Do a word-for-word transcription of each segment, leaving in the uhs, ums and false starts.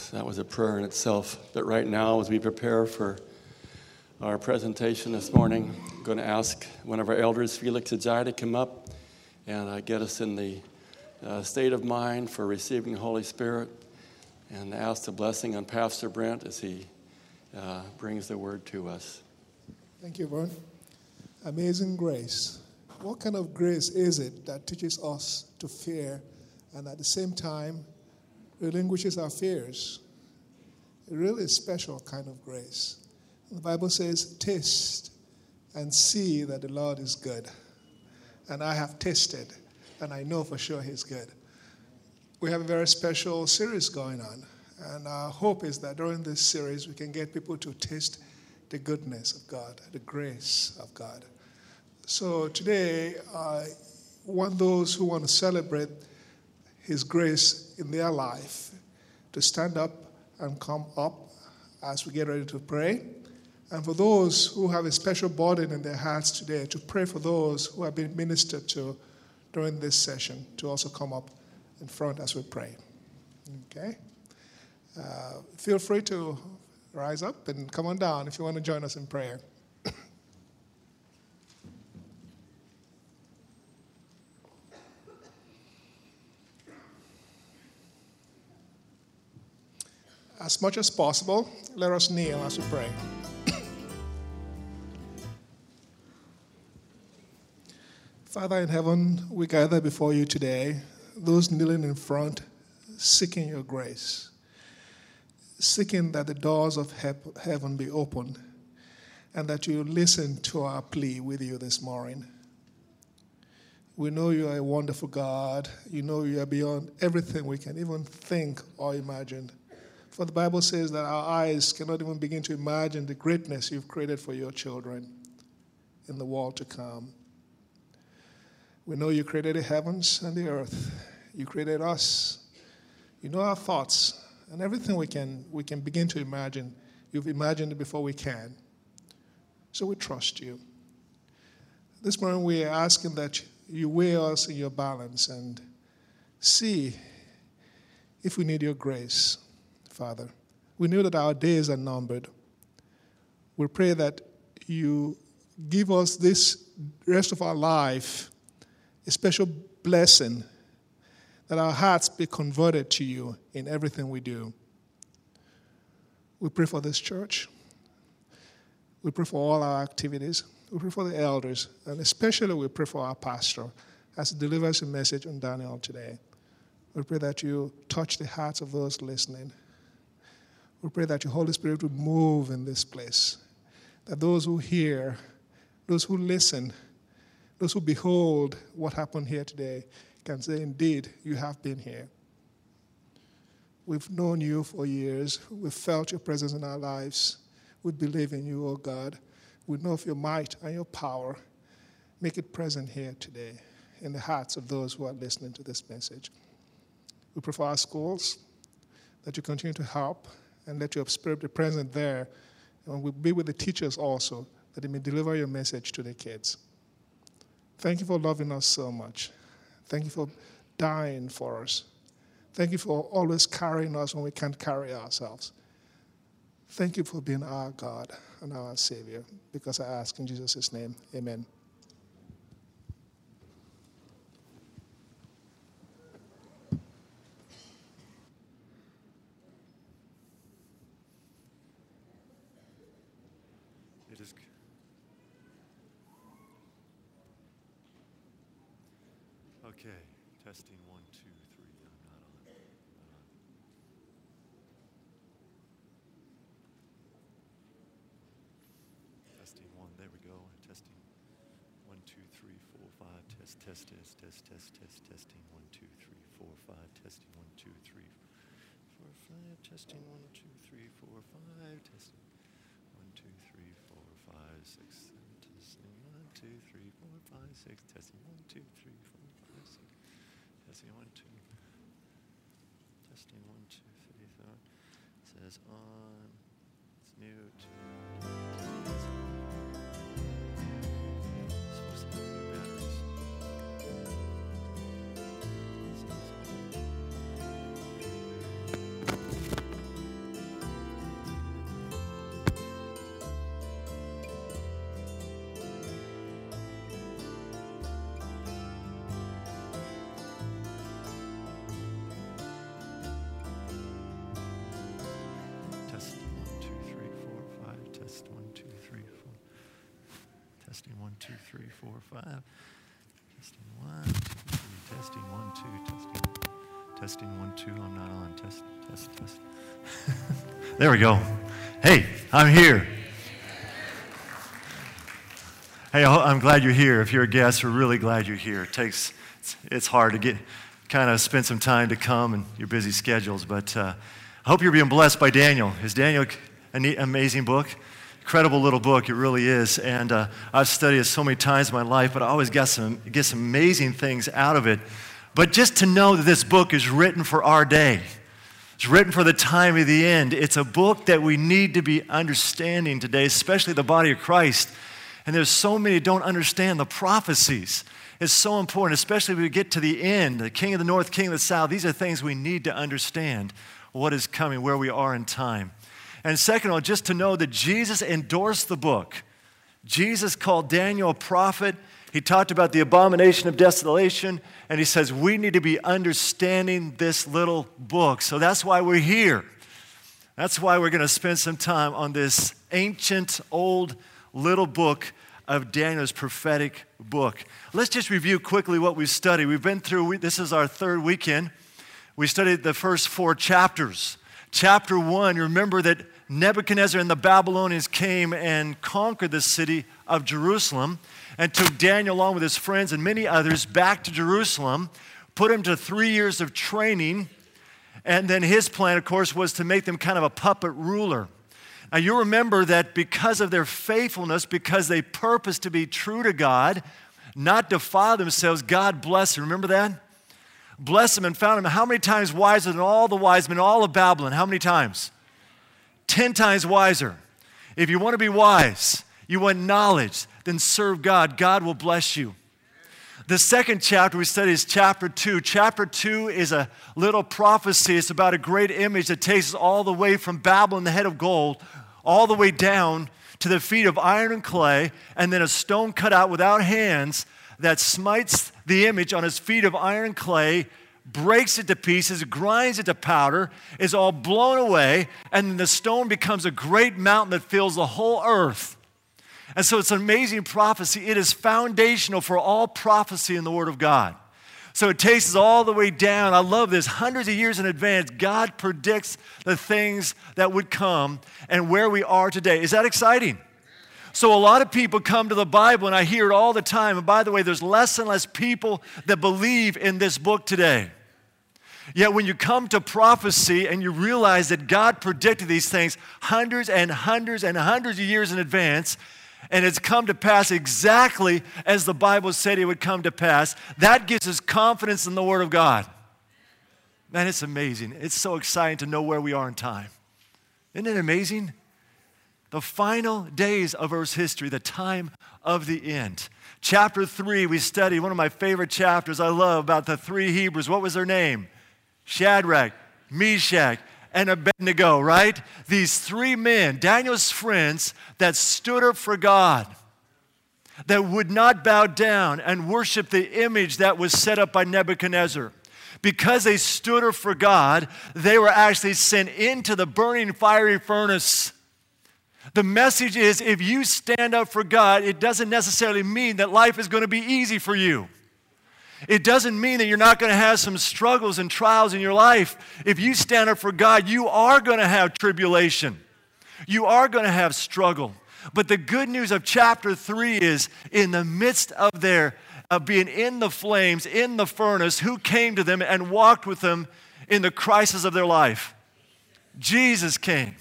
That was a prayer in itself. But right now, as we prepare for our presentation this morning, I'm going to ask one of our elders, Felix Ajay, to come up and uh, get us in the uh, state of mind for receiving the Holy Spirit, and ask the blessing on Pastor Brent as he uh, brings the word to us. Thank you, Vern. Amazing grace. What kind of grace is it that teaches us to fear and at the same time relinquishes our fears? A really special kind of grace. The Bible says, taste and see that the Lord is good. And I have tasted, and I know for sure he's good. We have a very special series going on. And our hope is that during this series, we can get people to taste the goodness of God, the grace of God. So today, I want those who want to celebrate his grace in their life to stand up and come up as we get ready to pray. And for those who have a special burden in their hearts today, to pray for those who have been ministered to during this session, to also come up in front as we pray. Okay? Uh, feel free to rise up and come on down if you want to join us in prayer. As much as possible, let us kneel as we pray. Father in heaven, we gather before you today, those kneeling in front, seeking your grace, seeking that the doors of he- heaven be opened, and that you listen to our plea with you this morning. We know you are a wonderful God. You know you are beyond everything we can even think or imagine. For the Bible says that our eyes cannot even begin to imagine the greatness you've created for your children in the world to come. We know you created the heavens and the earth. You created us. You know our thoughts and everything we can we can begin to imagine. You've imagined it before we can. So we trust you. This morning we are asking that you weigh us in your balance and see if we need your grace, Father. We know that our days are numbered. We pray that you give us this rest of our life a special blessing, that our hearts be converted to you in everything we do. We pray for this church. We pray for all our activities. We pray for the elders, and especially we pray for our pastor as he delivers a message on Daniel today. We pray that you touch the hearts of those listening. We pray that your Holy Spirit would move in this place, that those who hear, those who listen, those who behold what happened here today can say, indeed, you have been here. We've known you for years. We've felt your presence in our lives. We believe in you, O God. We know of your might and your power. Make it present here today in the hearts of those who are listening to this message. We pray for our schools, that you continue to help and let your spirit be present there. And we'll be with the teachers also, that they may deliver your message to the kids. Thank you for loving us so much. Thank you for dying for us. Thank you for always carrying us when we can't carry ourselves. Thank you for being our God and our Savior, because I ask in Jesus' name, amen. It is. Okay, testing one, two, three. I'm not on. Not on. Testing one. There we go. Testing one, two, three, four, five. Test, test, test, test, test, test. Testing one, two, three, four, five. Testing one, two, three, four, five. Testing one, two, three, four, five. Testing one, two, three, four, five, six. Testing one, two, three, four, five, six. Testing one, two, three, four, five, six. Testing one, two. Testing one, two, three, four. It says on. It's mute. Supposed to have new batteries. It says on. testing one, two, three, four, five. Testing one, two, three, testing one, two, testing. Testing one, two, I'm not on. Test, test, test. There we go. Hey, I'm here. Hey, I'm glad you're here. If you're a guest, we're really glad you're here. It takes, it's, it's hard to get, kind of spend some time to come and your busy schedules, but uh, I hope you're being blessed by Daniel. Is Daniel an amazing book? Incredible little book, it really is. And uh, I've studied it so many times in my life, but I always get some, get some amazing things out of it. But just to know that this book is written for our day. It's written for the time of the end. It's a book that we need to be understanding today, especially the body of Christ. And there's so many who don't understand the prophecies. It's so important, especially when we get to the end, the king of the north, king of the south. These are things we need to understand, what is coming, where we are in time. And second of all, just to know that Jesus endorsed the book. Jesus called Daniel a prophet. He talked about the abomination of desolation, and he says we need to be understanding this little book. So that's why we're here. That's why we're going to spend some time on this ancient, old, little book of Daniel's prophetic book. Let's just review quickly what we've studied. We've been through, this is our third weekend. We studied the first four chapters. Chapter one, remember that Nebuchadnezzar and the Babylonians came and conquered the city of Jerusalem and took Daniel along with his friends and many others back to Jerusalem, put him to three years of training, and then his plan, of course, was to make them kind of a puppet ruler. Now, you remember that because of their faithfulness, because they purposed to be true to God, not defile themselves, God blessed them. Remember that? Blessed them and found them how many times wiser than all the wise men, all of Babylon? How many times? Ten times wiser. If you want to be wise, you want knowledge, then serve God. God will bless you. The second chapter we study is chapter two. Chapter two is a little prophecy. It's about a great image that takes us all the way from Babylon, the head of gold, all the way down to the feet of iron and clay, and then a stone cut out without hands that smites the image on his feet of iron and clay, breaks it to pieces, grinds it to powder, is all blown away, and then the stone becomes a great mountain that fills the whole earth. And so it's an amazing prophecy. It is foundational for all prophecy in the Word of God. So it takes us all the way down. I love this. Hundreds of years in advance, God predicts the things that would come and where we are today. Is that exciting? So a lot of people come to the Bible, and I hear it all the time. And by the way, there's less and less people that believe in this book today. Yet when you come to prophecy and you realize that God predicted these things hundreds and hundreds and hundreds of years in advance, and it's come to pass exactly as the Bible said it would come to pass, that gives us confidence in the Word of God. Man, it's amazing. It's so exciting to know where we are in time. Isn't it amazing? The final days of Earth's history, the time of the end. Chapter three, we studied one of my favorite chapters I love about the three Hebrews. What was their name? Shadrach, Meshach, and Abednego, right? These three men, Daniel's friends, that stood up for God, that would not bow down and worship the image that was set up by Nebuchadnezzar. Because they stood up for God, they were actually sent into the burning fiery furnace. The message is, if you stand up for God, it doesn't necessarily mean that life is going to be easy for you. It doesn't mean that you're not going to have some struggles and trials in your life. If you stand up for God, you are going to have tribulation. You are going to have struggle. But the good news of chapter three is, in the midst of their of being in the flames, in the furnace, who came to them and walked with them in the crisis of their life? Jesus came.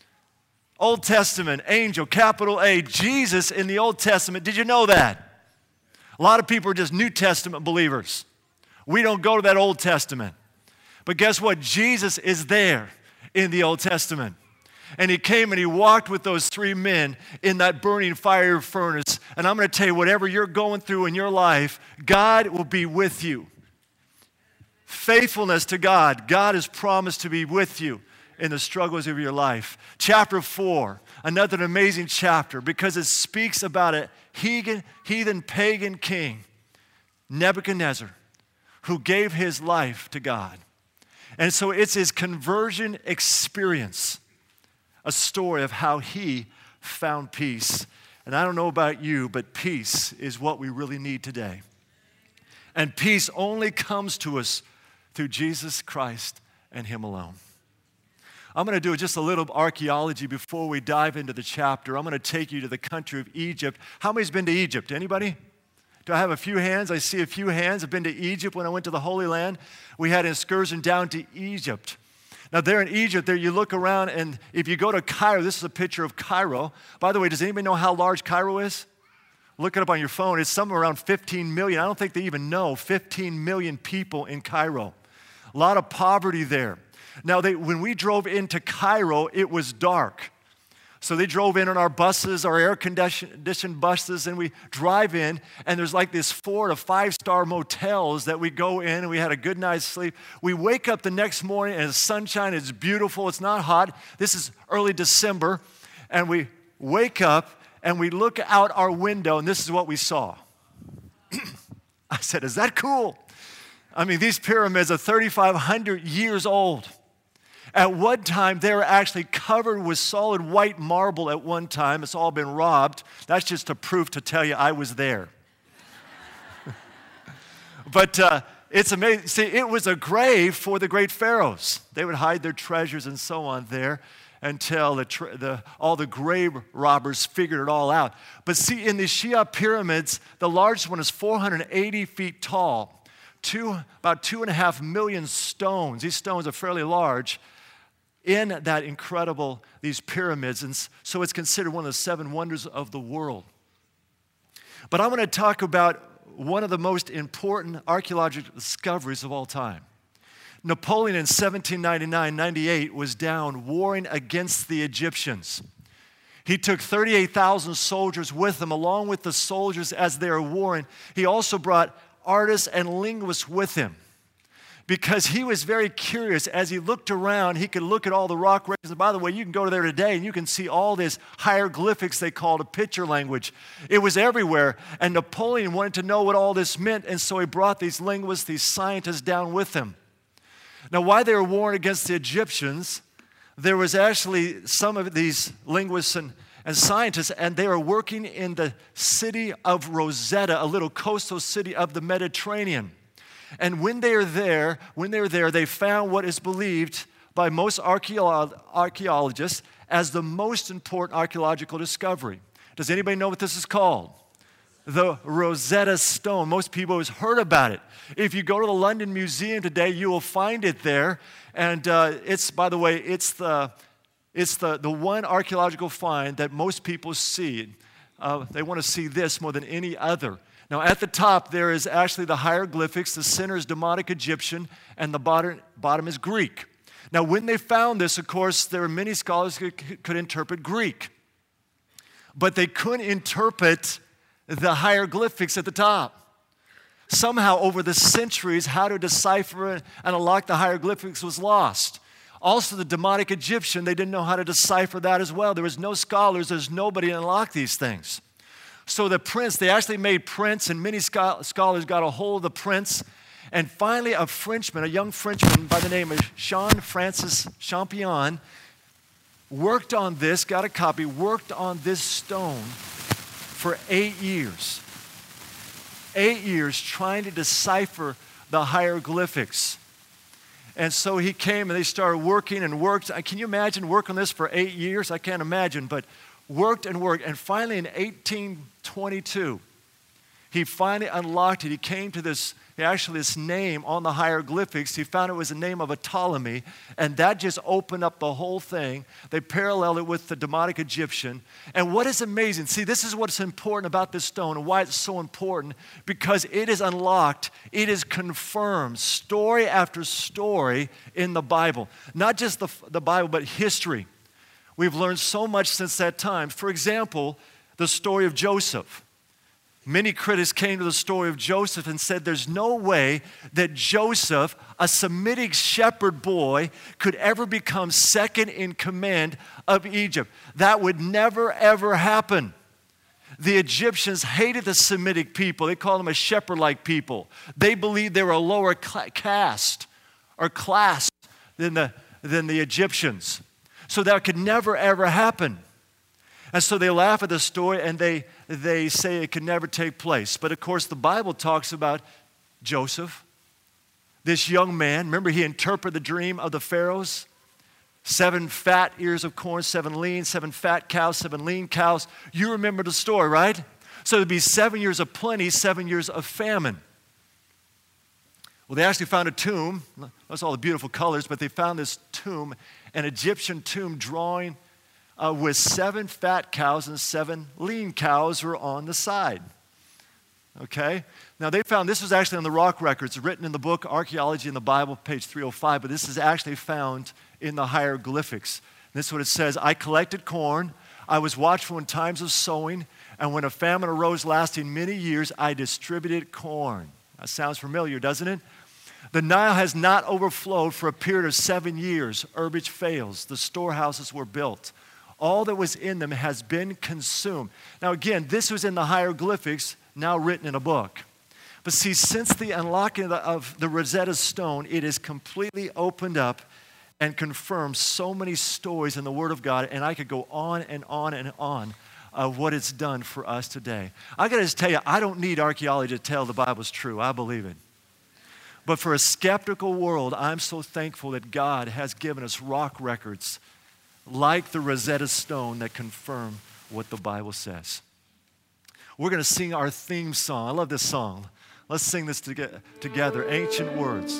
Old Testament, angel, capital A, Jesus in the Old Testament. Did you know that? A lot of people are just New Testament believers. We don't go to that Old Testament. But guess what? Jesus is there in the Old Testament. And he came and he walked with those three men in that burning fire furnace. And I'm going to tell you, whatever you're going through in your life, God will be with you. Faithfulness to God. God has promised to be with you in the struggles of your life. Chapter four, another amazing chapter because it speaks about a heathen, heathen pagan king, Nebuchadnezzar, who gave his life to God. And so it's his conversion experience, a story of how he found peace. And I don't know about you, but peace is what we really need today. And peace only comes to us through Jesus Christ and Him alone. I'm going to do just a little archaeology before we dive into the chapter. I'm going to take you to the country of Egypt. How many's been to Egypt? Anybody? Do I have a few hands? I see a few hands. I've been to Egypt when I went to the Holy Land. We had an excursion down to Egypt. Now, there in Egypt, there you look around, and if you go to Cairo, this is a picture of Cairo. By the way, does anybody know how large Cairo is? Look it up on your phone. It's somewhere around fifteen million. I don't think they even know fifteen million people in Cairo. A lot of poverty there. Now, they, when we drove into Cairo, it was dark. So they drove in on our buses, our air-conditioned buses, and we drive in, and there's like this four to five-star motels that we go in, and we had a good night's sleep. We wake up the next morning, and the sunshine is beautiful. It's not hot. This is early December, and we wake up, and we look out our window, and this is what we saw. I said, is that cool? I mean, these pyramids are thirty-five hundred years old. At one time, they were actually covered with solid white marble at one time. It's all been robbed. That's just a proof to tell you I was there. But uh, it's amazing. See, it was a grave for the great pharaohs. They would hide their treasures and so on there until the, the, all the grave robbers figured it all out. But see, in the Cheops pyramids, the largest one is four hundred eighty feet tall, two, about two and a half million stones. These stones are fairly large in that incredible, these pyramids. And so it's considered one of the seven wonders of the world. But I want to talk about one of the most important archaeological discoveries of all time. Napoleon in seventeen ninety-nine ninety-eight was down warring against the Egyptians. He took thirty-eight thousand soldiers with him, along with the soldiers as they were warring. He also brought artists and linguists with him, because he was very curious. As he looked around, he could look at all the rock records. And by the way, you can go there today and you can see all this hieroglyphics they called a picture language. It was everywhere. And Napoleon wanted to know what all this meant, and so he brought these linguists, these scientists down with him. Now, while they were warring against the Egyptians, there was actually some of these linguists and, and scientists, and they were working in the city of Rosetta, a little coastal city of the Mediterranean. And when they were there, when they were there, they found what is believed by most archeolo- archaeologists as the most important archaeological discovery. Does anybody know what this is called? The Rosetta Stone. Most people have heard about it. If you go to the London Museum today, you will find it there. And uh, it's, by the way, it's the it's the, the one archaeological find that most people see. Uh, they want to see this more than any other. Now, at the top, there is actually the hieroglyphics. The center is Demotic Egyptian, and the bottom, bottom is Greek. Now, when they found this, of course, there were many scholars who could, could interpret Greek. But they couldn't interpret the hieroglyphics at the top. Somehow, over the centuries, how to decipher and unlock the hieroglyphics was lost. Also, the Demotic Egyptian, they didn't know how to decipher that as well. There was no scholars. There's nobody to unlock these things. So the prints, they actually made prints, and many scholars got a hold of the prints. And finally, a Frenchman, a young Frenchman by the name of Jean-Francis Champollion, worked on this, got a copy, worked on this stone for eight years. Eight years trying to decipher the hieroglyphics. And so he came and they started working and worked. Can you imagine working on this for eight years? I can't imagine, but worked and worked. And finally in eighteen twenty-two, he finally unlocked it. He came to this, actually this name on the hieroglyphics. He found it was the name of a Ptolemy, and that just opened up the whole thing. They paralleled it with the Demotic Egyptian. And what is amazing, see, this is what's important about this stone and why it's so important, because it is unlocked, it is confirmed, story after story in the Bible. Not just the, the Bible, but history. We've learned so much since that time. For example, the story of Joseph. Many critics came to the story of Joseph and said there's no way that Joseph, a Semitic shepherd boy, could ever become second in command of Egypt. That would never, ever happen. The Egyptians hated the Semitic people. They called them a shepherd-like people. They believed they were a lower caste or class than the, than the Egyptians. So that could never, ever happen. And so they laugh at the story and they, they say it could never take place. But of course, the Bible talks about Joseph, this young man. Remember, he interpreted the dream of the pharaohs. Seven fat ears of corn, seven lean, seven fat cows, seven lean cows. You remember the story, right? So there'd be seven years of plenty, seven years of famine. Well, they actually found a tomb. That's all the beautiful colors, but they found this tomb, an Egyptian tomb drawing Uh, with seven fat cows and seven lean cows were on the side. Okay? Now they found, this was actually on the rock records, written in the book Archaeology in the Bible, page three oh five, but this is actually found in the hieroglyphics. This is what it says: I collected corn, I was watchful in times of sowing, and when a famine arose lasting many years, I distributed corn. That sounds familiar, doesn't it? The Nile has not overflowed for a period of seven years. Herbage fails. The storehouses were built. All that was in them has been consumed. Now again, this was in the hieroglyphics, now written in a book. But see, since the unlocking of the, of the Rosetta Stone, it is completely opened up and confirmed so many stories in the Word of God, and I could go on and on and on of what it's done for us today. I got to just tell you, I don't need archaeology to tell the Bible's true. I believe it. But for a skeptical world, I'm so thankful that God has given us rock records like the Rosetta Stone that confirm what the Bible says. We're going to sing our theme song. I love this song. Let's sing this toge- together. Ancient Words.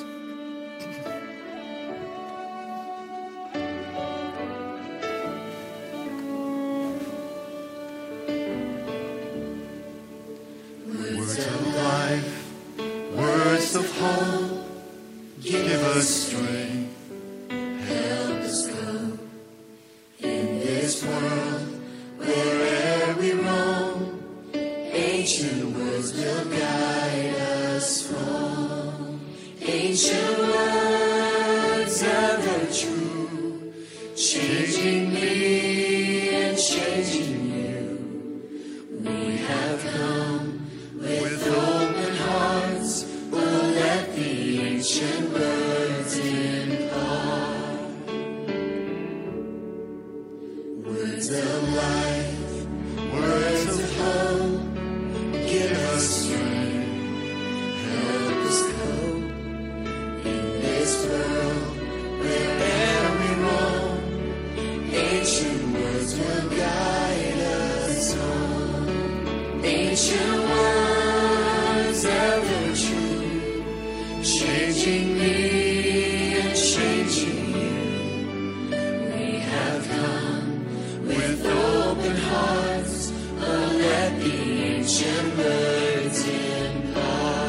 Words of life, words of hope, give us strength. This world, where'er we roam, ancient words will guide us home. Ancient words ever true, changing me and changing you. We have come with open hearts, oh, let the ancient words impart. Words of life, words of hope, give us strength, help us cope in this world, wherever we roam. Ancient words will guide us home. Ancient words ever true, changing me and changing you. We have come with open hearts, oh, let the ancient words impart.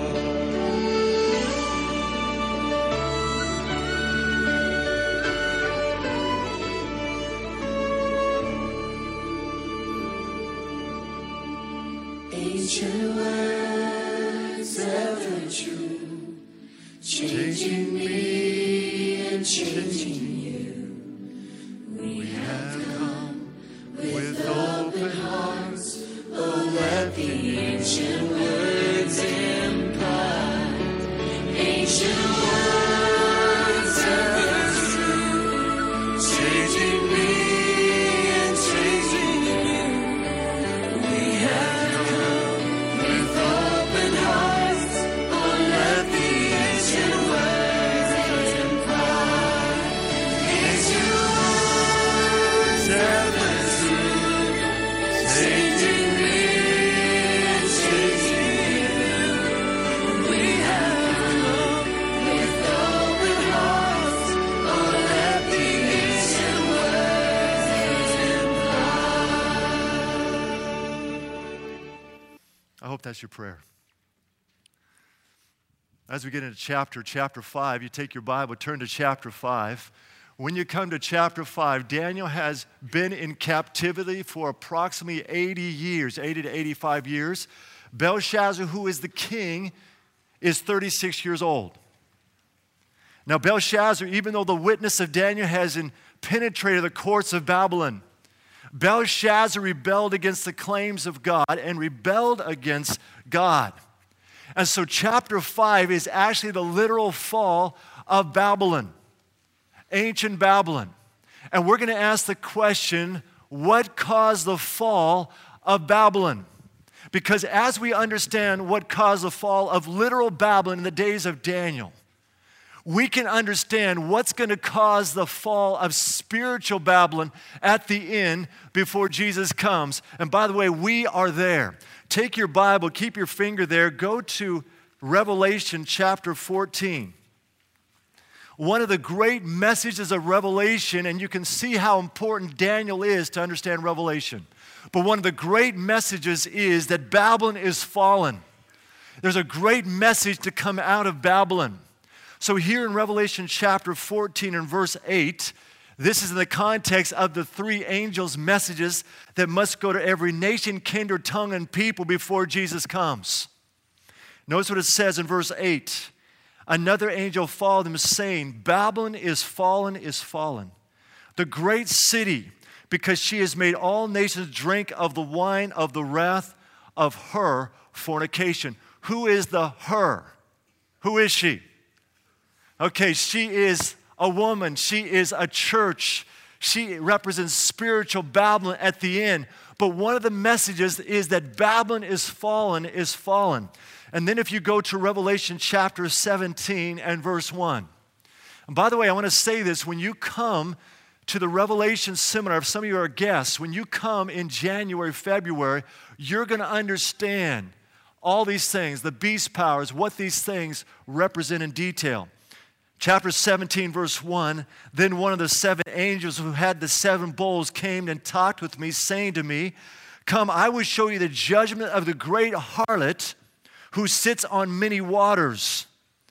Ancient words ever true, changing me and changing you. We have come with open hearts, oh, let the ancient words impart. Ancient words ever true, changing me and changing you. We have come with open hearts, oh, let the ancient words impart. Ancient words ever true, changing me and changing you. We have come with open hearts, oh, let the ancient words impart. I hope that's your prayer. As we get into chapter, chapter five, you take your Bible, turn to chapter five. When you come to chapter five, Daniel has been in captivity for approximately eighty years, eighty to eighty-five years. Belshazzar, who is the king, is thirty-six years old. Now, Belshazzar, even though the witness of Daniel has penetrated the courts of Babylon, Belshazzar rebelled against the claims of God and rebelled against God. And so chapter five is actually the literal fall of Babylon, ancient Babylon. And we're going to ask the question, what caused the fall of Babylon. Because as we understand what caused the fall of literal Babylon in the days of Daniel, we can understand what's going to cause the fall of spiritual Babylon at the end before Jesus comes. And by the way, we are there. Take your Bible, keep your finger there, go to Revelation chapter fourteen. One of the great messages of Revelation, and you can see how important Daniel is to understand Revelation. But one of the great messages is that Babylon is fallen. There's a great message to come out of Babylon. So here in Revelation chapter fourteen and verse eight, this is in the context of the three angels' messages that must go to every nation, kindred, tongue, and people before Jesus comes. Notice what it says in verse eight. Another angel followed him, saying, Babylon is fallen, is fallen, the great city, because she has made all nations drink of the wine of the wrath of her fornication. Who is the her? Who is she? Okay, she is a woman. She is a church. She represents spiritual Babylon at the end. But one of the messages is that Babylon is fallen, is fallen. And then if you go to Revelation chapter seventeen and verse one. And by the way, I want to say this. When you come to the Revelation seminar, if some of you are guests, when you come in January, February, you're going to understand all these things, the beast powers, what these things represent in detail. Chapter seventeen, verse one, then one of the seven angels who had the seven bowls came and talked with me, saying to me, come, I will show you the judgment of the great harlot who sits on many waters,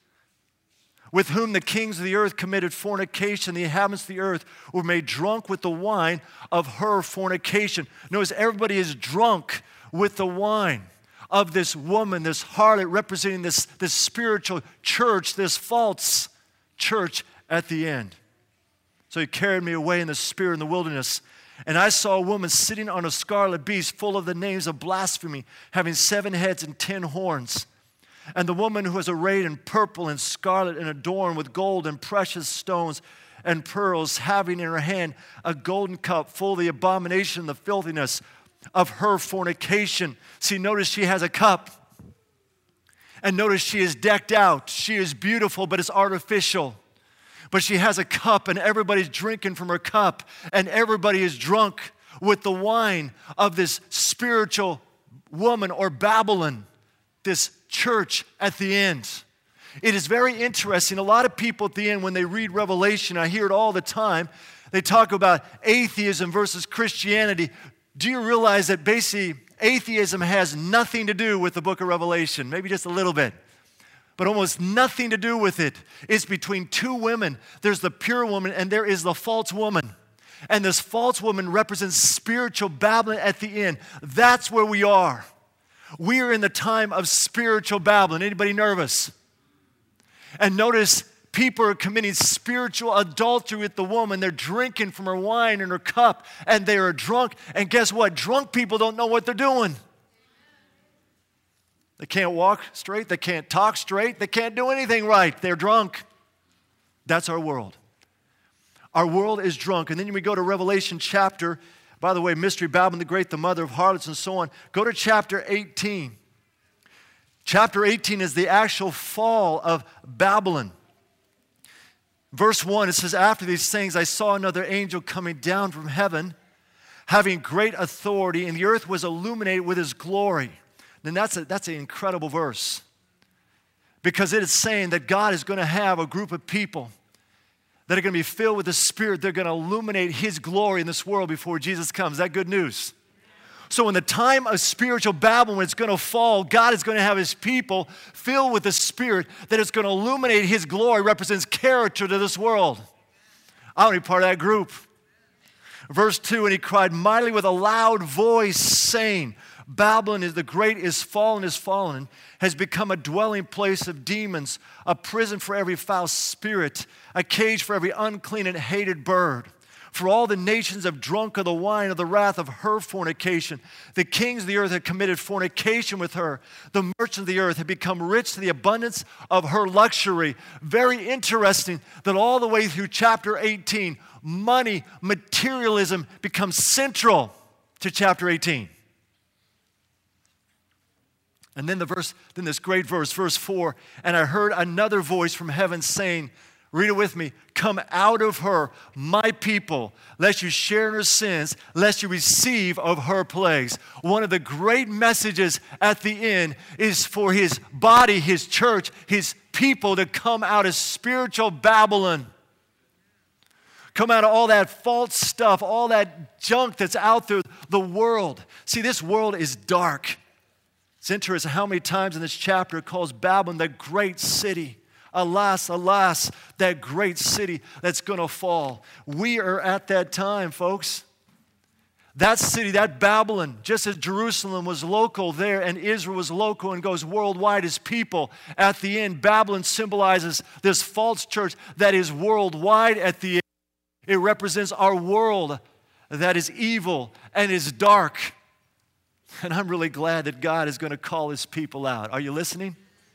with whom the kings of the earth committed fornication. The inhabitants of the earth were made drunk with the wine of her fornication. Notice everybody is drunk with the wine of this woman, this harlot, representing this, this spiritual church, this false church at the end. So he carried me away in the spirit in the wilderness, and I saw a woman sitting on a scarlet beast full of the names of blasphemy, having seven heads and ten horns. And the woman who was arrayed in purple and scarlet and adorned with gold and precious stones and pearls, having in her hand a golden cup full of the abomination and the filthiness of her fornication. See, notice she has a cup. And notice she is decked out. She is beautiful, but it's artificial. But she has a cup, and everybody's drinking from her cup, and everybody is drunk with the wine of this spiritual woman or Babylon, this church at the end. It is very interesting. A lot of people at the end, when they read Revelation, I hear it all the time, they talk about atheism versus Christianity. Do you realize that basically atheism has nothing to do with the book of Revelation? Maybe just a little bit. But almost nothing to do with it. It's between two women. There's the pure woman and there is the false woman. And this false woman represents spiritual Babylon at the end. That's where we are. We are in the time of spiritual Babylon. Anybody nervous? And notice people are committing spiritual adultery with the woman. They're drinking from her wine and her cup, and they are drunk. And guess what? Drunk people don't know what they're doing. They can't walk straight. They can't talk straight. They can't do anything right. They're drunk. That's our world. Our world is drunk. And then we go to Revelation chapter, by the way, Mystery Babylon the Great, the mother of harlots and so on. Go to chapter eighteen. Chapter eighteen is the actual fall of Babylon. Verse one, it says, after these things I saw another angel coming down from heaven, having great authority, and the earth was illuminated with his glory. Then that's, a, that's an incredible verse. Because it is saying that God is going to have a group of people that are going to be filled with the Spirit. They're going to illuminate his glory in this world before Jesus comes. Is that good news? So in the time of spiritual Babylon, when it's going to fall, God is going to have his people filled with the Spirit that is going to illuminate his glory, represents character to this world. I want to be part of that group. Verse two, and he cried mightily with a loud voice, saying, Babylon is the great is fallen, is fallen, has become a dwelling place of demons, a prison for every foul spirit, a cage for every unclean and hated bird. For all the nations have drunk of the wine of the wrath of her fornication. The kings of the earth have committed fornication with her. The merchants of the earth have become rich to the abundance of her luxury. Very interesting that all the way through chapter eighteen, money, materialism becomes central to chapter eighteen. And then the verse, then this great verse, verse four, and I heard another voice from heaven saying, read it with me, come out of her, my people, lest you share in her sins, lest you receive of her plagues. One of the great messages at the end is for his body, his church, his people to come out of spiritual Babylon. Come out of all that false stuff, all that junk that's out there, the world. See, this world is dark. It's interesting how many times in this chapter it calls Babylon the great city. Alas, alas, that great city that's going to fall. We are at that time, folks. That city, that Babylon, just as Jerusalem was local there and Israel was local and goes worldwide as people, at the end, Babylon symbolizes this false church that is worldwide at the end. It represents our world that is evil and is dark. And I'm really glad that God is going to call his people out. Are you listening?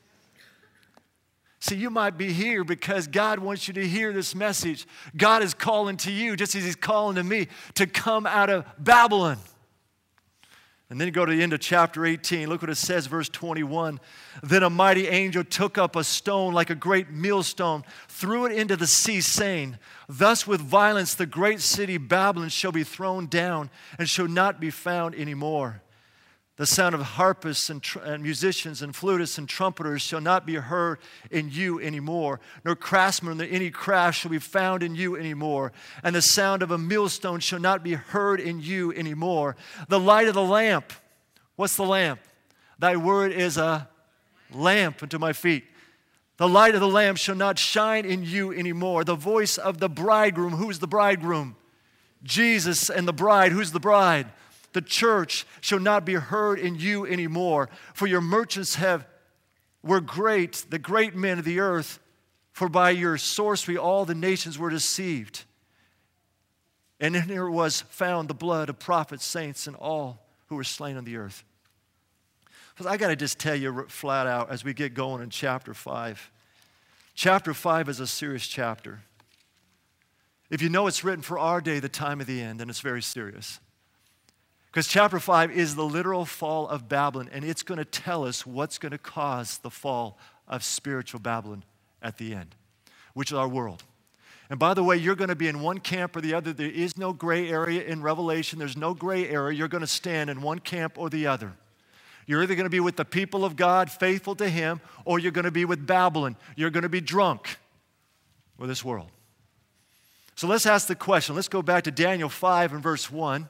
See, you might be here because God wants you to hear this message. God is calling to you, just as he's calling to me, to come out of Babylon. And then you go to the end of chapter eighteen. Look what it says, verse twenty-one. Then a mighty angel took up a stone like a great millstone, threw it into the sea, saying, thus with violence the great city Babylon shall be thrown down and shall not be found anymore. The sound of harpists and, tr- and musicians and flutists and trumpeters shall not be heard in you anymore, nor craftsmen nor any craft shall be found in you anymore. And the sound of a millstone shall not be heard in you anymore. The light of the lamp, what's the lamp? Thy word is a lamp unto my feet. The light of the lamp shall not shine in you anymore. The voice of the bridegroom, who's the bridegroom? Jesus and the bride, who's the bride? The church shall not be heard in you anymore. For your merchants have were great, the great men of the earth, for by your sorcery all the nations were deceived. And in there was found the blood of prophets, saints, and all who were slain on the earth. But I got to just tell you flat out as we get going in chapter five. Chapter five is a serious chapter. If you know it's written for our day, the time of the end, then it's very serious. Because chapter five is the literal fall of Babylon, and it's going to tell us what's going to cause the fall of spiritual Babylon at the end, which is our world. And by the way, you're going to be in one camp or the other. There is no gray area in Revelation. There's no gray area. You're going to stand in one camp or the other. You're either going to be with the people of God, faithful to him, or you're going to be with Babylon. You're going to be drunk with this world. So let's ask the question. Let's go back to Daniel five and verse one.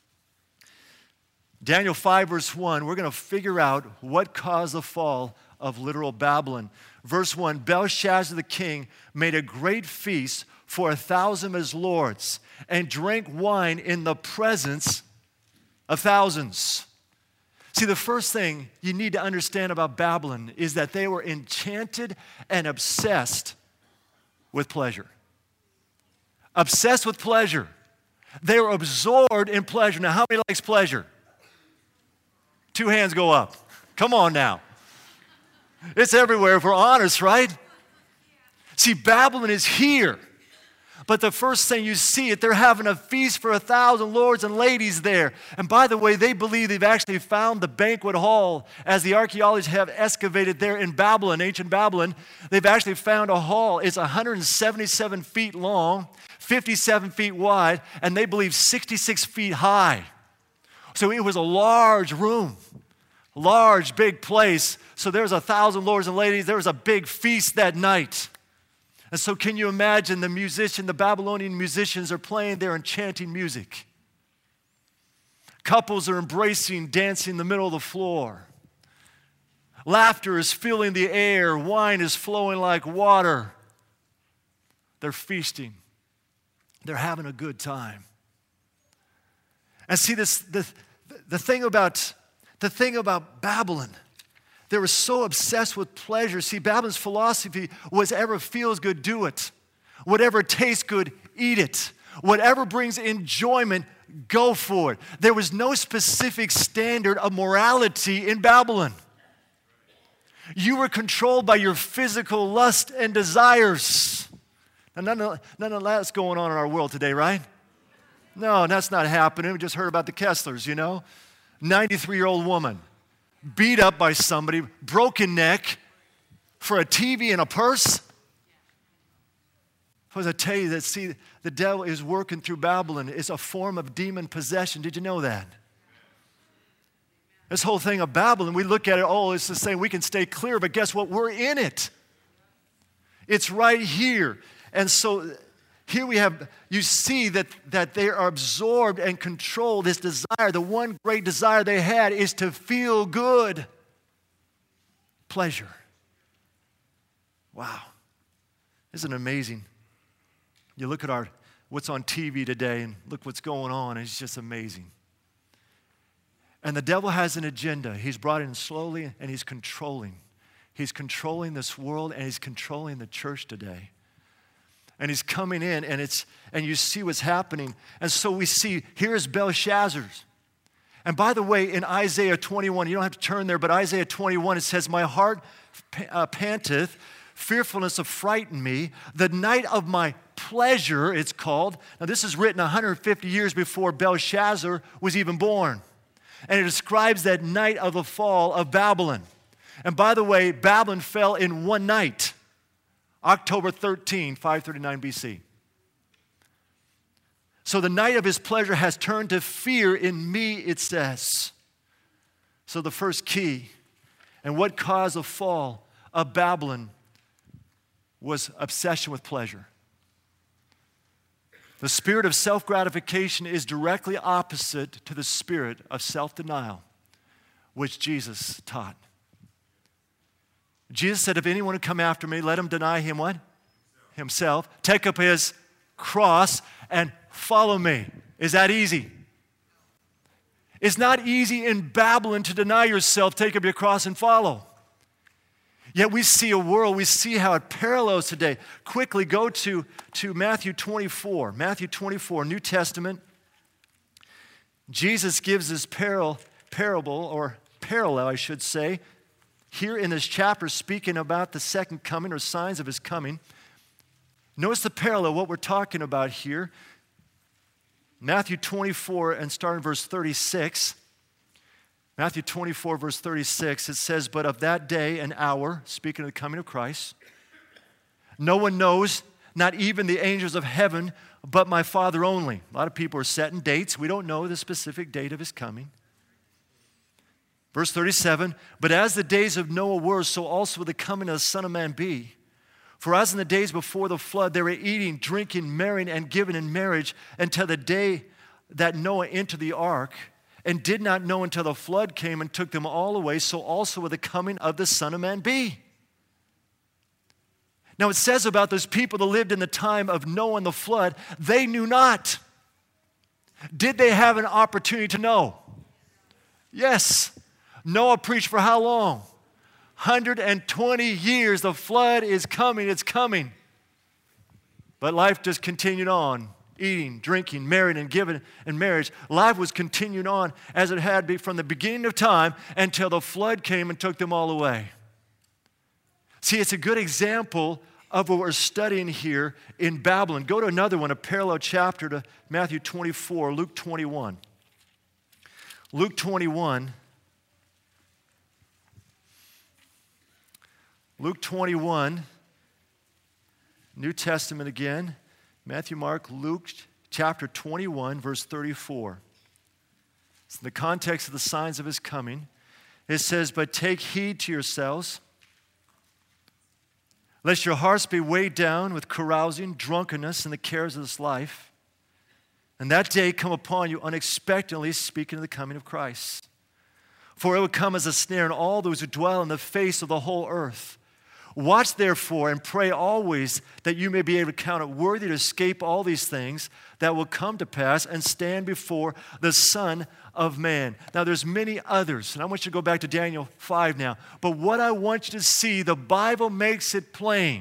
Daniel five, verse one, we're going to figure out what caused the fall of literal Babylon. Verse one, Belshazzar the king made a great feast for a thousand of his lords and drank wine in the presence of thousands. See, the first thing you need to understand about Babylon is that they were enchanted and obsessed with pleasure. Obsessed with pleasure. They were absorbed in pleasure. Now, how many likes pleasure? Two hands go up. Come on now. It's everywhere if we're honest, right? See, Babylon is here. But the first thing you see it, they're having a feast for a thousand lords and ladies there. And by the way, they believe they've actually found the banquet hall as the archaeologists have excavated there in Babylon, ancient Babylon. They've actually found a hall. It's one hundred seventy-seven feet long, fifty-seven feet wide, and they believe sixty-six feet high. So it was a large room, large, big place. So there's a thousand lords and ladies. There was a big feast that night. And so can you imagine the musician, the Babylonian musicians are playing their enchanting music. Couples are embracing, dancing in the middle of the floor. Laughter is filling the air. Wine is flowing like water. They're feasting. They're having a good time. And see, this the, the thing about the thing about Babylon, they were so obsessed with pleasure. See, Babylon's philosophy was whatever feels good, do it. Whatever tastes good, eat it. Whatever brings enjoyment, go for it. There was no specific standard of morality in Babylon. You were controlled by your physical lust and desires. Now, none of, none of that's going on in our world today, right? No, that's not happening. We just heard about the Kesslers, you know. ninety-three-year-old woman, beat up by somebody, broken neck, for a T V and a purse. Because I tell you that, see, the devil is working through Babylon. It's a form of demon possession. Did you know that? This whole thing of Babylon, we look at it, oh, it's the same, we can stay clear, but guess what? We're in it. It's right here. And so here we have, you see that, that they are absorbed and controlled. This desire, the one great desire they had is to feel good. Pleasure. Wow. Isn't it amazing? You look at our what's on T V today and look what's going on. It's just amazing. And the devil has an agenda. He's brought in slowly and he's controlling. He's controlling this world and he's controlling the church today. And he's coming in and it's and you see what's happening. And so we see, here's Belshazzar's. And by the way, in Isaiah twenty-one, you don't have to turn there, but Isaiah twenty-one, it says, my heart uh, panteth, fearfulness of frighten me, the night of my pleasure, it's called. Now this is written one hundred fifty years before Belshazzar was even born. And it describes that night of the fall of Babylon. And by the way, Babylon fell in one night, October thirteenth, five thirty-nine B C. So the night of his pleasure has turned to fear in me, it says. So the first key, and what caused the fall of Babylon was obsession with pleasure. The spirit of self-gratification is directly opposite to the spirit of self-denial, which Jesus taught. Jesus said, if anyone would come after me, let him deny him what? Himself. Take up his cross and follow me. Is that easy? It's not easy in Babylon to deny yourself, take up your cross and follow. Yet we see a world, we see how it parallels today. Quickly go to, to Matthew twenty-four. Matthew twenty-four, New Testament. Jesus gives this parable, parable, or parallel, I should say, here in this chapter speaking about the second coming or signs of his coming. Notice the parallel, what we're talking about here. Matthew twenty-four and starting verse thirty-six. Matthew twenty-four, verse thirty-six, it says, but of that day and hour, speaking of the coming of Christ, no one knows, not even the angels of heaven, but my Father only. A lot of people are setting dates. We don't know the specific date of his coming. Verse thirty-seven, but as the days of Noah were, so also will the coming of the Son of Man be. For as in the days before the flood, they were eating, drinking, marrying, and giving in marriage until the day that Noah entered the ark, and did not know until the flood came and took them all away, so also will the coming of the Son of Man be. Now it says about those people that lived in the time of Noah and the flood, they knew not. Did they have an opportunity to know? Yes. Noah preached for how long? one hundred twenty years. The flood is coming, it's coming. But life just continued on. Eating, drinking, marrying, and giving in marriage. Life was continuing on as it had been from the beginning of time until the flood came and took them all away. See, it's a good example of what we're studying here in Babylon. Go to another one, a parallel chapter to Matthew twenty-four, Luke twenty-one. Luke twenty-one. Luke twenty-one, New Testament again. Matthew, Mark, Luke, chapter twenty-one, verse thirty-four. It's in the context of the signs of his coming. It says, but take heed to yourselves, lest your hearts be weighed down with carousing, drunkenness, and the cares of this life. And that day come upon you unexpectedly, speaking of the coming of Christ. For it will come as a snare on all those who dwell on the face of the whole earth. Watch therefore and pray always that you may be able to count it worthy to escape all these things that will come to pass and stand before the Son of Man. Now there's many others, and I want you to go back to Daniel five now. But what I want you to see, the Bible makes it plain.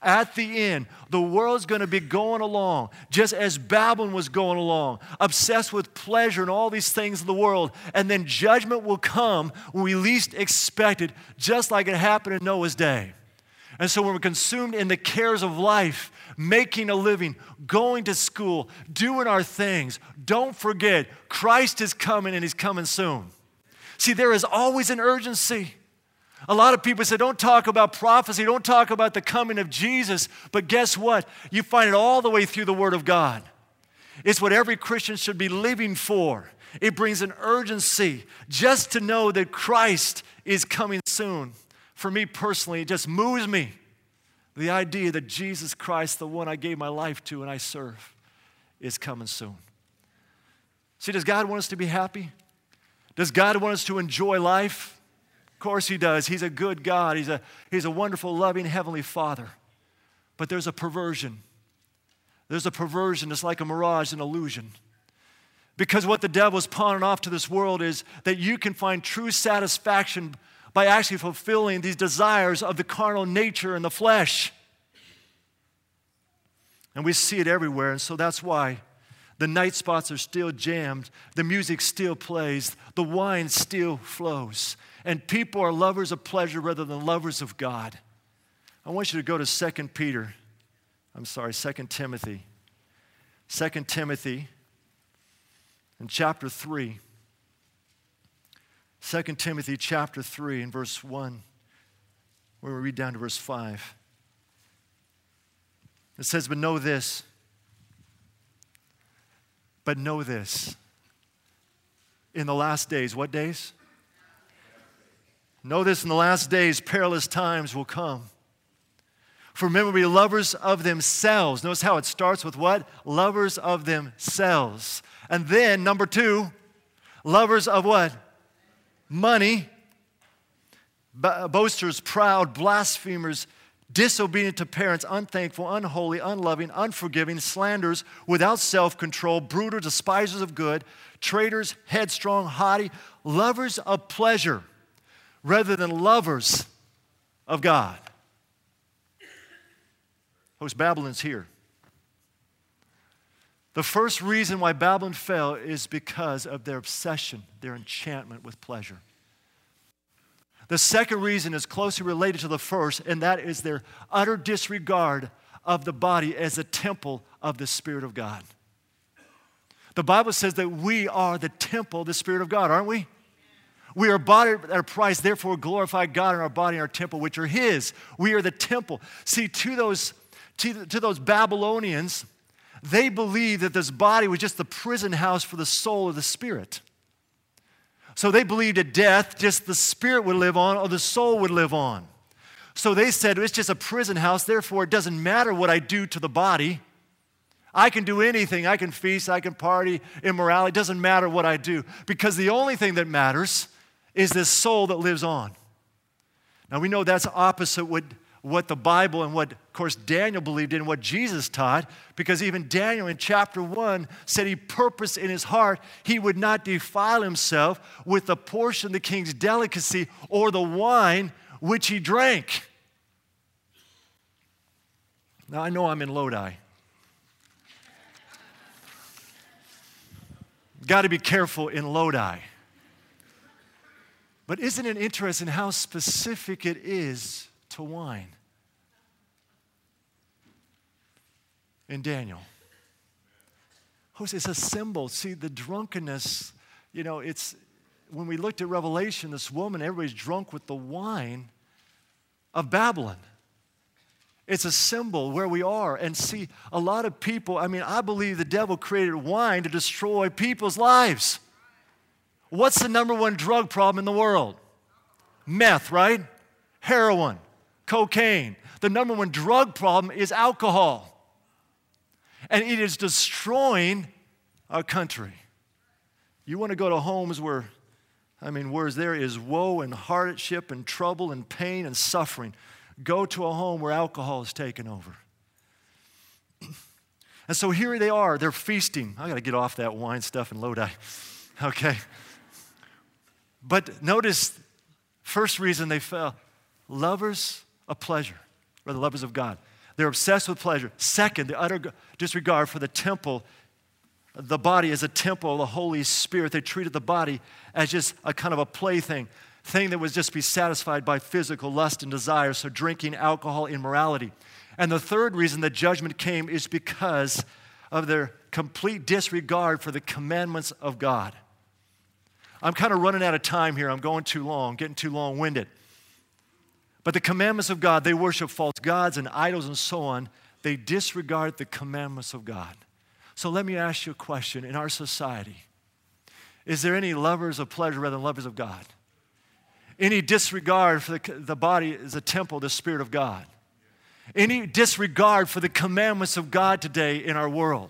At the end, the world's going to be going along just as Babylon was going along, obsessed with pleasure and all these things of the world. And then judgment will come when we least expect it, just like it happened in Noah's day. And so when we're consumed in the cares of life, making a living, going to school, doing our things, don't forget, Christ is coming and He's coming soon. See, there is always an urgency. A lot of people say, don't talk about prophecy, don't talk about the coming of Jesus. But guess what? You find it all the way through the Word of God. It's what every Christian should be living for. It brings an urgency just to know that Christ is coming soon. For me personally, it just moves me. The idea that Jesus Christ, the one I gave my life to and I serve, is coming soon. See, does God want us to be happy? Does God want us to enjoy life? Of course He does. He's a good God. He's a, he's a wonderful, loving, heavenly Father. But there's a perversion. There's a perversion. It's like a mirage, an illusion. Because what the devil's pawning off to this world is that you can find true satisfaction by actually fulfilling these desires of the carnal nature and the flesh. And we see it everywhere, and so that's why the night spots are still jammed, the music still plays, the wine still flows, and people are lovers of pleasure rather than lovers of God. I want you to go to Second Peter, I'm sorry, Second Timothy. Second Timothy in chapter three. Second Timothy chapter three and verse one, where we read down to verse five. It says, but know this, but know this, in the last days, what days? Know this, in the last days, perilous times will come. For men will be lovers of themselves. Notice how it starts with what? Lovers of themselves. And then, number two, lovers of what? Money, boasters, proud, blasphemers, disobedient to parents, unthankful, unholy, unloving, unforgiving, slanderers, without self-control, brutal, despisers of good, traitors, headstrong, haughty, lovers of pleasure rather than lovers of God. Folks, Babylon's here. The first reason why Babylon fell is because of their obsession, their enchantment with pleasure. The second reason is closely related to the first, and that is their utter disregard of the body as a temple of the Spirit of God. The Bible says that we are the temple of the Spirit of God, aren't we? We are bought at a price, therefore glorify God in our body and our temple, which are His. We are the temple. See, to those, to, to those Babylonians, they believed that this body was just the prison house for the soul or the spirit. So they believed at death, just the spirit would live on or the soul would live on. So they said, it's just a prison house, therefore it doesn't matter what I do to the body. I can do anything. I can feast, I can party, immorality. It doesn't matter what I do. Because the only thing that matters is this soul that lives on. Now we know that's opposite what what the Bible and what, of course, Daniel believed in, what Jesus taught, because even Daniel in chapter one said he purposed in his heart he would not defile himself with the portion of the king's delicacy or the wine which he drank. Now, I know I'm in Lodi. Got to be careful in Lodi. But isn't it interesting how specific it is to wine in Daniel? It's a symbol. See, the drunkenness, you know, it's, when we looked at Revelation, this woman, everybody's drunk with the wine of Babylon. It's a symbol where we are. And see, a lot of people, I mean, I believe the devil created wine to destroy people's lives. What's the number one drug problem in the world? Meth, right? Heroin. Cocaine. The number one drug problem is alcohol. And it is destroying our country. You want to go to homes where, I mean, where there is woe and hardship and trouble and pain and suffering. Go to a home where alcohol is taken over. And so here they are. They're feasting. I got to get off that wine stuff in Lodi. Okay. But notice, first reason they fell, lovers of pleasure, or the lovers of God. They're obsessed with pleasure. Second, the utter disregard for the temple, the body as a temple of the Holy Spirit. They treated the body as just a kind of a plaything, thing that would just be satisfied by physical lust and desire, so drinking, alcohol, immorality. And the third reason that judgment came is because of their complete disregard for the commandments of God. I'm kind of running out of time here. I'm going too long, getting too long-winded. But the commandments of God, they worship false gods and idols and so on. They disregard the commandments of God. So let me ask you a question. In our society, is there any lovers of pleasure rather than lovers of God? Any disregard for the, the body as a temple, the Spirit of God? Any disregard for the commandments of God today in our world?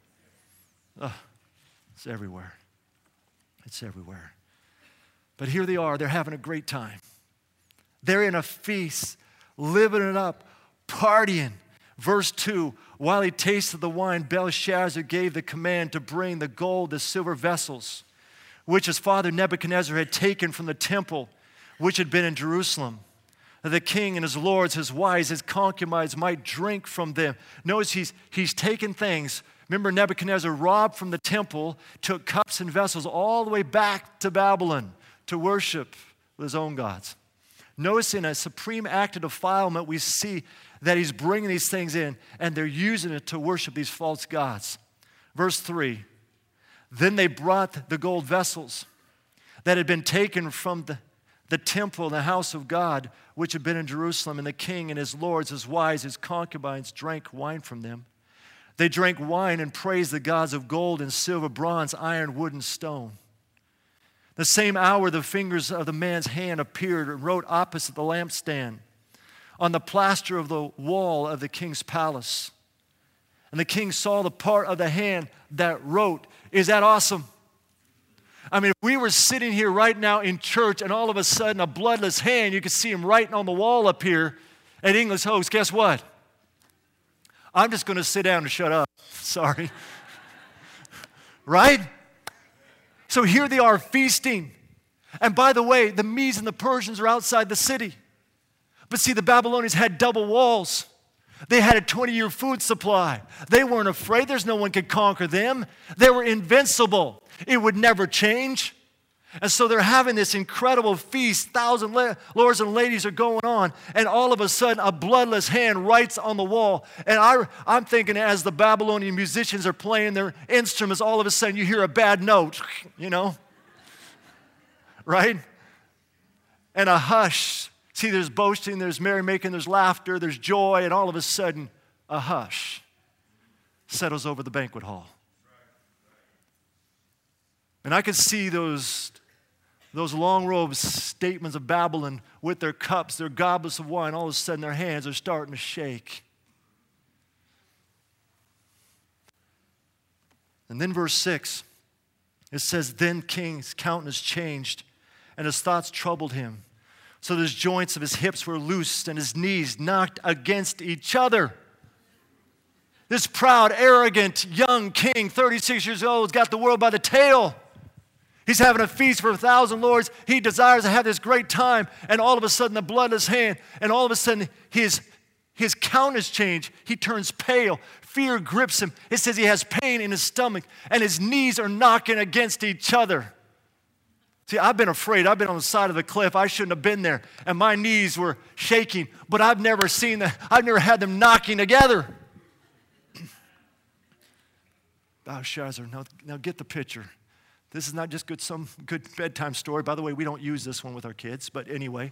Oh, it's everywhere. It's everywhere. But here they are. They're having a great time. They're in a feast, living it up, partying. Verse two, while he tasted the wine, Belshazzar gave the command to bring the gold, the silver vessels, which his father Nebuchadnezzar had taken from the temple, which had been in Jerusalem. That the king and his lords, his wives, his concubines might drink from them. Notice he's, he's taken things. Remember, Nebuchadnezzar robbed from the temple, took cups and vessels all the way back to Babylon to worship with his own gods. Notice in a supreme act of defilement, we see that he's bringing these things in and they're using it to worship these false gods. Verse three, then they brought the gold vessels that had been taken from the, the temple, the house of God, which had been in Jerusalem, and the king and his lords, his wives, his concubines drank wine from them. They drank wine and praised the gods of gold and silver, bronze, iron, wood, and stone. The same hour the fingers of the man's hand appeared and wrote opposite the lampstand on the plaster of the wall of the king's palace. And the king saw the part of the hand that wrote. Is that awesome? I mean, if we were sitting here right now in church and all of a sudden a bloodless hand, you could see him writing on the wall up here at English Host, guess what? I'm just going to sit down and shut up. Sorry. Right? So here they are feasting. And by the way, the Medes and the Persians are outside the city. But see, the Babylonians had double walls. They had a twenty-year food supply. They weren't afraid. There's no one could conquer them. They were invincible. It would never change. And so they're having this incredible feast. Thousand la- lords and ladies are going on. And all of a sudden, a bloodless hand writes on the wall. And I, I'm thinking as the Babylonian musicians are playing their instruments, all of a sudden you hear a bad note, you know? Right? And a hush. See, there's boasting, there's merrymaking, there's laughter, there's joy, and all of a sudden, a hush settles over the banquet hall. And I could see those Those long robes, statements of Babylon with their cups, their goblets of wine, all of a sudden their hands are starting to shake. And then verse six, it says, then King's countenance changed, and his thoughts troubled him. So the joints of his hips were loosed, and his knees knocked against each other. This proud, arrogant, young king, thirty-six years old, has got the world by the tail. He's having a feast for a thousand lords. He desires to have this great time. And all of a sudden, the bloodless hand, and all of a sudden, his, his countenance changes. He turns pale. Fear grips him. It says he has pain in his stomach, and his knees are knocking against each other. See, I've been afraid. I've been on the side of the cliff. I shouldn't have been there. And my knees were shaking. But I've never seen that. I've never had them knocking together. Belshazzar, now, now get the picture. This is not just good, some good bedtime story. By the way, we don't use this one with our kids, but anyway.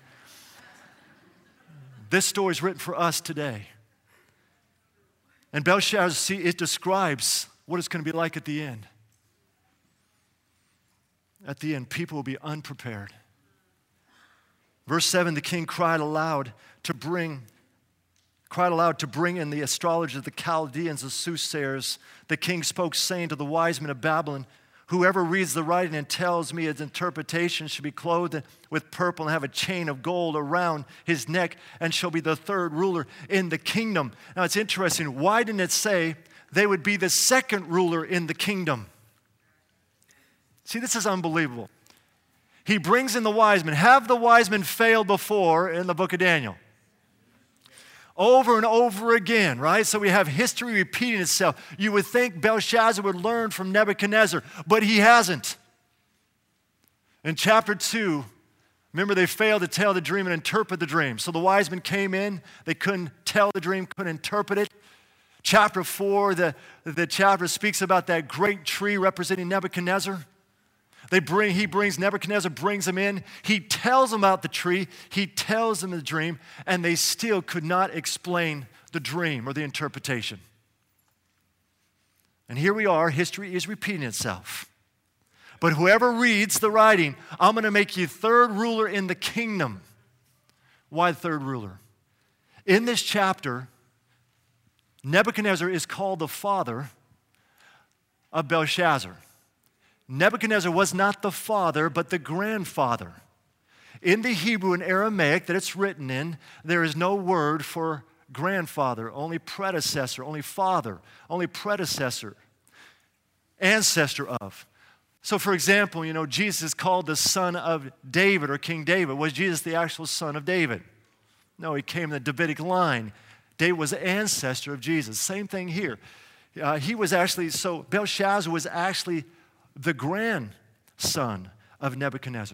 This story is written for us today. And Belshazzar, see, it describes what it's going to be like at the end. At the end, people will be unprepared. Verse seven, the king cried aloud to bring, cried aloud to bring in the astrologers, the Chaldeans, the soothsayers. The king spoke, saying to the wise men of Babylon, whoever reads the writing and tells me its interpretation should be clothed with purple and have a chain of gold around his neck and shall be the third ruler in the kingdom. Now it's interesting. Why didn't it say they would be the second ruler in the kingdom? See, this is unbelievable. He brings in the wise men. Have the wise men failed before in the book of Daniel? over and over again, right? So we have history repeating itself. You would think Belshazzar would learn from Nebuchadnezzar, but he hasn't. In chapter two, remember they failed to tell the dream and interpret the dream. So the wise men came in, they couldn't tell the dream, couldn't interpret it. Chapter four, the, the chapter speaks about that great tree representing Nebuchadnezzar. They bring, he brings, Nebuchadnezzar brings them in. He tells them about the tree. He tells them the dream, and they still could not explain the dream or the interpretation. And here we are, history is repeating itself. But whoever reads the writing, I'm going to make you third ruler in the kingdom. Why third ruler? In this chapter, Nebuchadnezzar is called the father of Belshazzar. Nebuchadnezzar was not the father, but the grandfather. In the Hebrew and Aramaic that it's written in, there is no word for grandfather, only predecessor, only father, only predecessor, ancestor of. So, for example, you know, Jesus is called the son of David or King David. Was Jesus the actual son of David? No, he came in the Davidic line. David was the ancestor of Jesus. Same thing here. Uh, he was actually, so Belshazzar was actually the grandson of Nebuchadnezzar.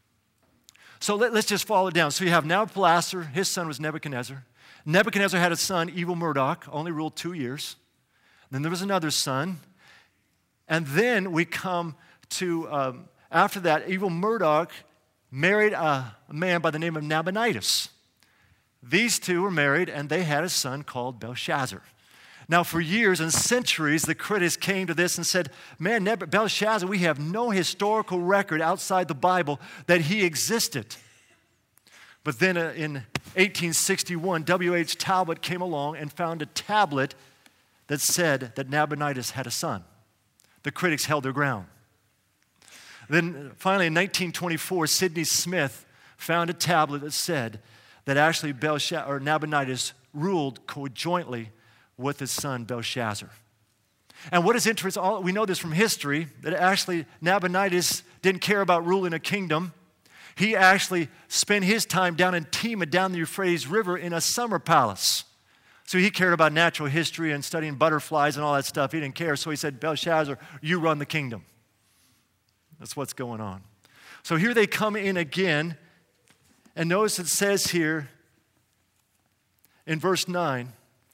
So let, let's just follow it down. So you have Nabopolassar, his son was Nebuchadnezzar. Nebuchadnezzar had a son, Evil Merodach, only ruled two years. Then there was another son. And then we come to, um, after that, Evil Merodach married a, a man by the name of Nabonidus. These two were married, and they had a son called Belshazzar. Now, for years and centuries, the critics came to this and said, man, Belshazzar, we have no historical record outside the Bible that he existed. But then uh, in eighteen sixty-one, W H Talbot came along and found a tablet that said that Nabonidus had a son. The critics held their ground. Then finally in nineteen twenty-four, Sidney Smith found a tablet that said that actually Belshazzar, or Nabonidus ruled conjointly with his son Belshazzar. And what is interesting, all, we know this from history, that actually Nabonidus didn't care about ruling a kingdom. He actually spent his time down in Tema, down the Euphrates River in a summer palace. So he cared about natural history and studying butterflies and all that stuff. He didn't care, so he said, Belshazzar, you run the kingdom. That's what's going on. So here they come in again, and notice it says here in verse nine,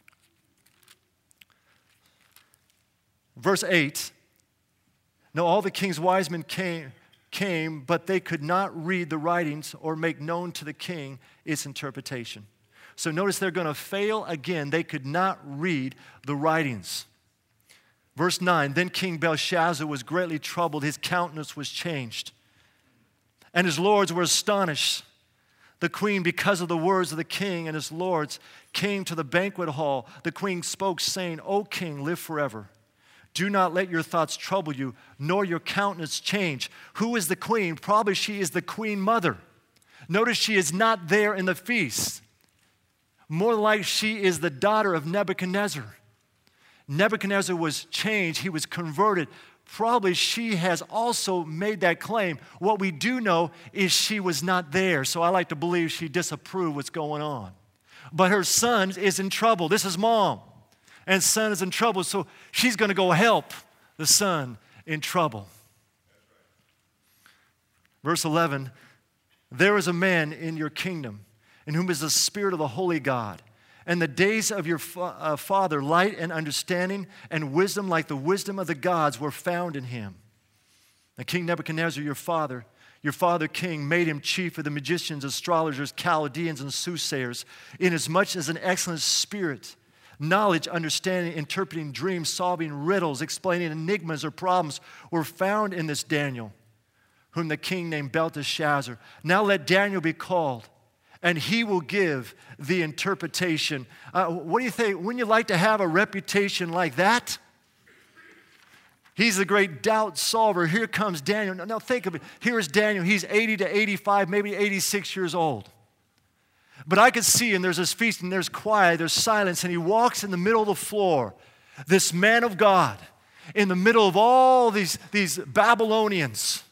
verse eight, now all the king's wise men came, came, but they could not read the writings or make known to the king its interpretation. So notice they're going to fail again. They could not read the writings. Verse nine, then King Belshazzar was greatly troubled. His countenance was changed, and his lords were astonished. The queen, because of the words of the king and his lords, came to the banquet hall. The queen spoke, saying, O king, live forever. Do not let your thoughts trouble you, nor your countenance change. Who is the queen? Probably she is the queen mother. Notice she is not there in the feast. More like she is the daughter of Nebuchadnezzar. Nebuchadnezzar was changed. He was converted. Probably she has also made that claim. What we do know is she was not there. So I like to believe she disapproved what's going on. But her son is in trouble. This is mom. And son is in trouble. So she's going to go help the son in trouble. Verse eleven, there is a man in your kingdom in whom is the spirit of the holy God. And the days of your fa- uh, father, light and understanding and wisdom like the wisdom of the gods were found in him. And King Nebuchadnezzar, your father, your father king, made him chief of the magicians, astrologers, Chaldeans, and soothsayers, inasmuch as an excellent spirit, knowledge, understanding, interpreting dreams, solving riddles, explaining enigmas or problems were found in this Daniel, whom the king named Belteshazzar. Now let Daniel be called, and he will give the interpretation. Uh, what do you think? Wouldn't you like to have a reputation like that? He's the great doubt solver. Here comes Daniel. Now, now think of it. Here is Daniel. He's eighty to eighty-five, maybe eighty-six years old. But I could see, and there's this feast, and there's quiet, there's silence, and he walks in the middle of the floor, this man of God, in the middle of all these, these Babylonians.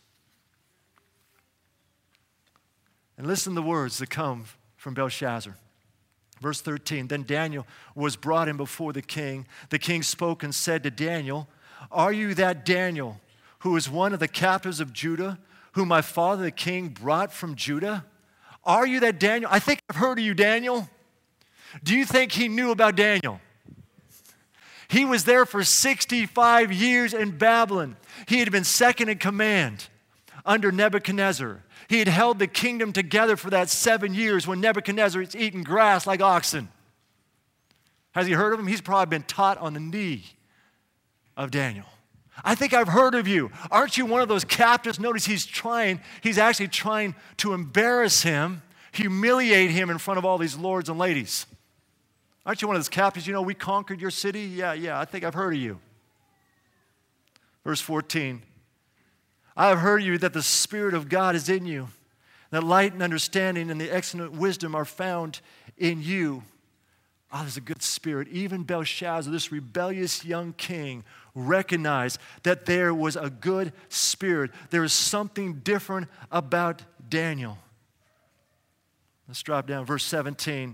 And listen to the words that come from Belshazzar. Verse thirteen, then Daniel was brought in before the king. The king spoke and said to Daniel, are you that Daniel who is one of the captives of Judah, whom my father the king brought from Judah? Are you that Daniel? I think I've heard of you, Daniel. Do you think he knew about Daniel? He was there for sixty-five years in Babylon. He had been second in command under Nebuchadnezzar. He had held the kingdom together for that seven years when Nebuchadnezzar is eating grass like oxen. Has he heard of him? He's probably been taught on the knee of Daniel. I think I've heard of you. Aren't you one of those captives? Notice he's trying, he's actually trying to embarrass him, humiliate him in front of all these lords and ladies. Aren't you one of those captives? You know, we conquered your city? Yeah, yeah, I think I've heard of you. Verse fourteen. I have heard of you that the Spirit of God is in you, that light and understanding and the excellent wisdom are found in you. Oh, there's a good spirit. Even Belshazzar, this rebellious young king, recognized that there was a good spirit. There is something different about Daniel. Let's drop down, verse seventeen.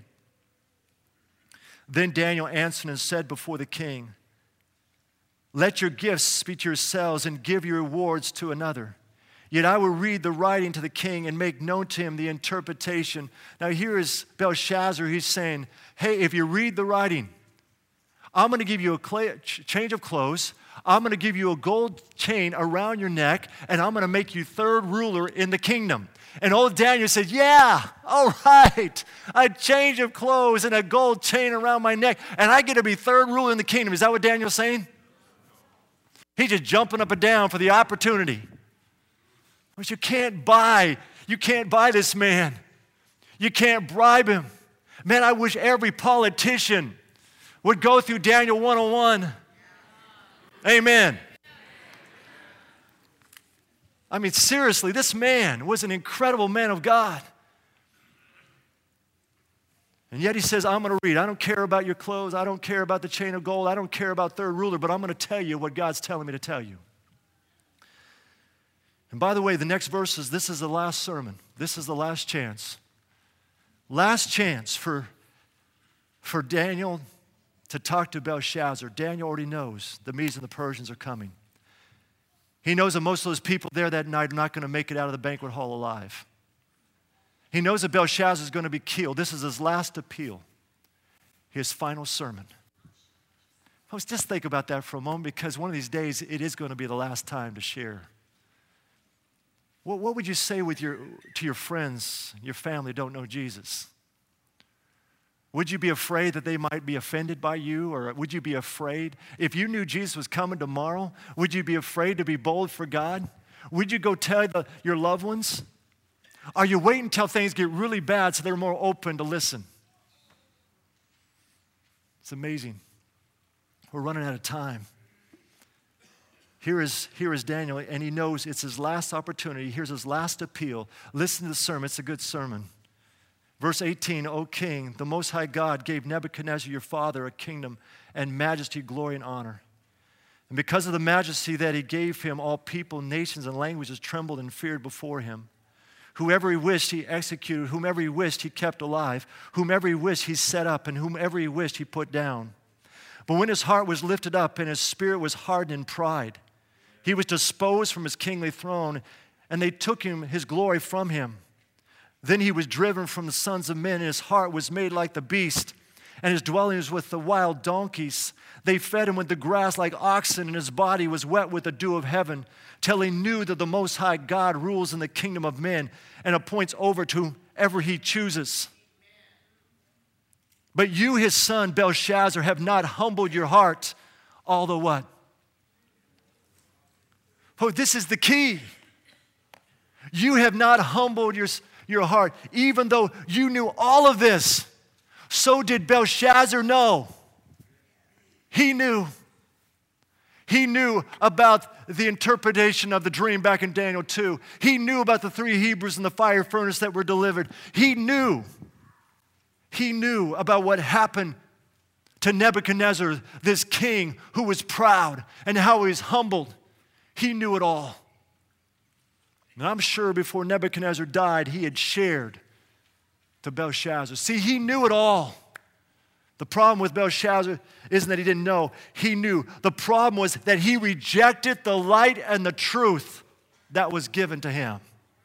Then Daniel answered and said before the king, let your gifts be to yourselves and give your rewards to another. Yet I will read the writing to the king and make known to him the interpretation. Now here is Belshazzar. He's saying, hey, if you read the writing, I'm going to give you a cl- change of clothes. I'm going to give you a gold chain around your neck, and I'm going to make you third ruler in the kingdom. And old Daniel said, yeah, all right. A change of clothes and a gold chain around my neck, and I get to be third ruler in the kingdom. Is that what Daniel's saying? He's just jumping up and down for the opportunity. But you can't buy, you can't buy this man. You can't bribe him. Man, I wish every politician would go through Daniel one oh one. Amen. I mean, seriously, this man was an incredible man of God. And yet he says, I'm going to read. I don't care about your clothes. I don't care about the chain of gold. I don't care about third ruler, but I'm going to tell you what God's telling me to tell you. And by the way, the next verse is, this is the last sermon. This is the last chance. Last chance for, for Daniel to talk to Belshazzar. Daniel already knows the Medes and the Persians are coming. He knows that most of those people there that night are not going to make it out of the banquet hall alive. He knows that Belshazzar is going to be killed. This is his last appeal, his final sermon. Folks, just think about that for a moment, because one of these days it is going to be the last time to share. What, what would you say with your, to your friends, your family who don't know Jesus? Would you be afraid that they might be offended by you? Or would you be afraid? If you knew Jesus was coming tomorrow, would you be afraid to be bold for God? Would you go tell the, your loved ones? Are you waiting until things get really bad so they're more open to listen? It's amazing. We're running out of time. Here is, here is Daniel, and he knows it's his last opportunity. Here's his last appeal. Listen to the sermon. It's a good sermon. Verse eighteen, O king, the Most High God gave Nebuchadnezzar your father a kingdom and majesty, glory, and honor. And because of the majesty that he gave him, all people, nations, and languages trembled and feared before him. Whoever he wished, he executed. Whomever he wished, he kept alive. Whomever he wished, he set up. And whomever he wished, he put down. But when his heart was lifted up and his spirit was hardened in pride, he was disposed from his kingly throne, and they took him his glory from him. Then he was driven from the sons of men, and his heart was made like the beast, and his dwelling was with the wild donkeys. They fed him with the grass like oxen, and his body was wet with the dew of heaven, till he knew that the Most High God rules in the kingdom of men and appoints over to whoever he chooses. But you, his son, Belshazzar, have not humbled your heart, although what? Oh, this is the key. You have not humbled your, your heart, even though you knew all of this. So did Belshazzar know. He knew. He knew about the interpretation of the dream back in Daniel two. He knew about the three Hebrews in the fire furnace that were delivered. He knew. He knew about what happened to Nebuchadnezzar, this king who was proud, and how he was humbled. He knew it all. And I'm sure before Nebuchadnezzar died, he had shared to Belshazzar. See, he knew it all. The problem with Belshazzar isn't that he didn't know. He knew. The problem was that he rejected the light and the truth that was given to him.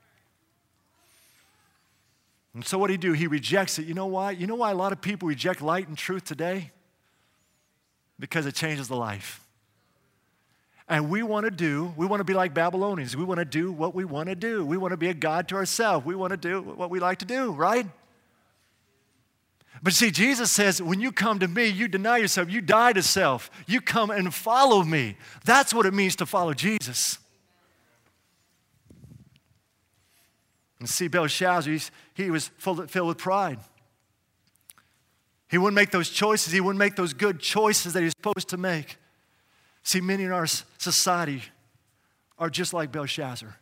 And so what did he do? He rejects it. You know why? You know why a lot of people reject light and truth today? Because it changes the life. And we want to do, we want to be like Babylonians. We want to do what we want to do. We want to be a God to ourselves. We want to do what we like to do, right? But see, Jesus says, when you come to me, you deny yourself, you die to self. You come and follow me. That's what it means to follow Jesus. And see, Belshazzar, he's, he was full, filled with pride. He wouldn't make those choices. He wouldn't make those good choices that he was supposed to make. See, many in our society are just like Belshazzar.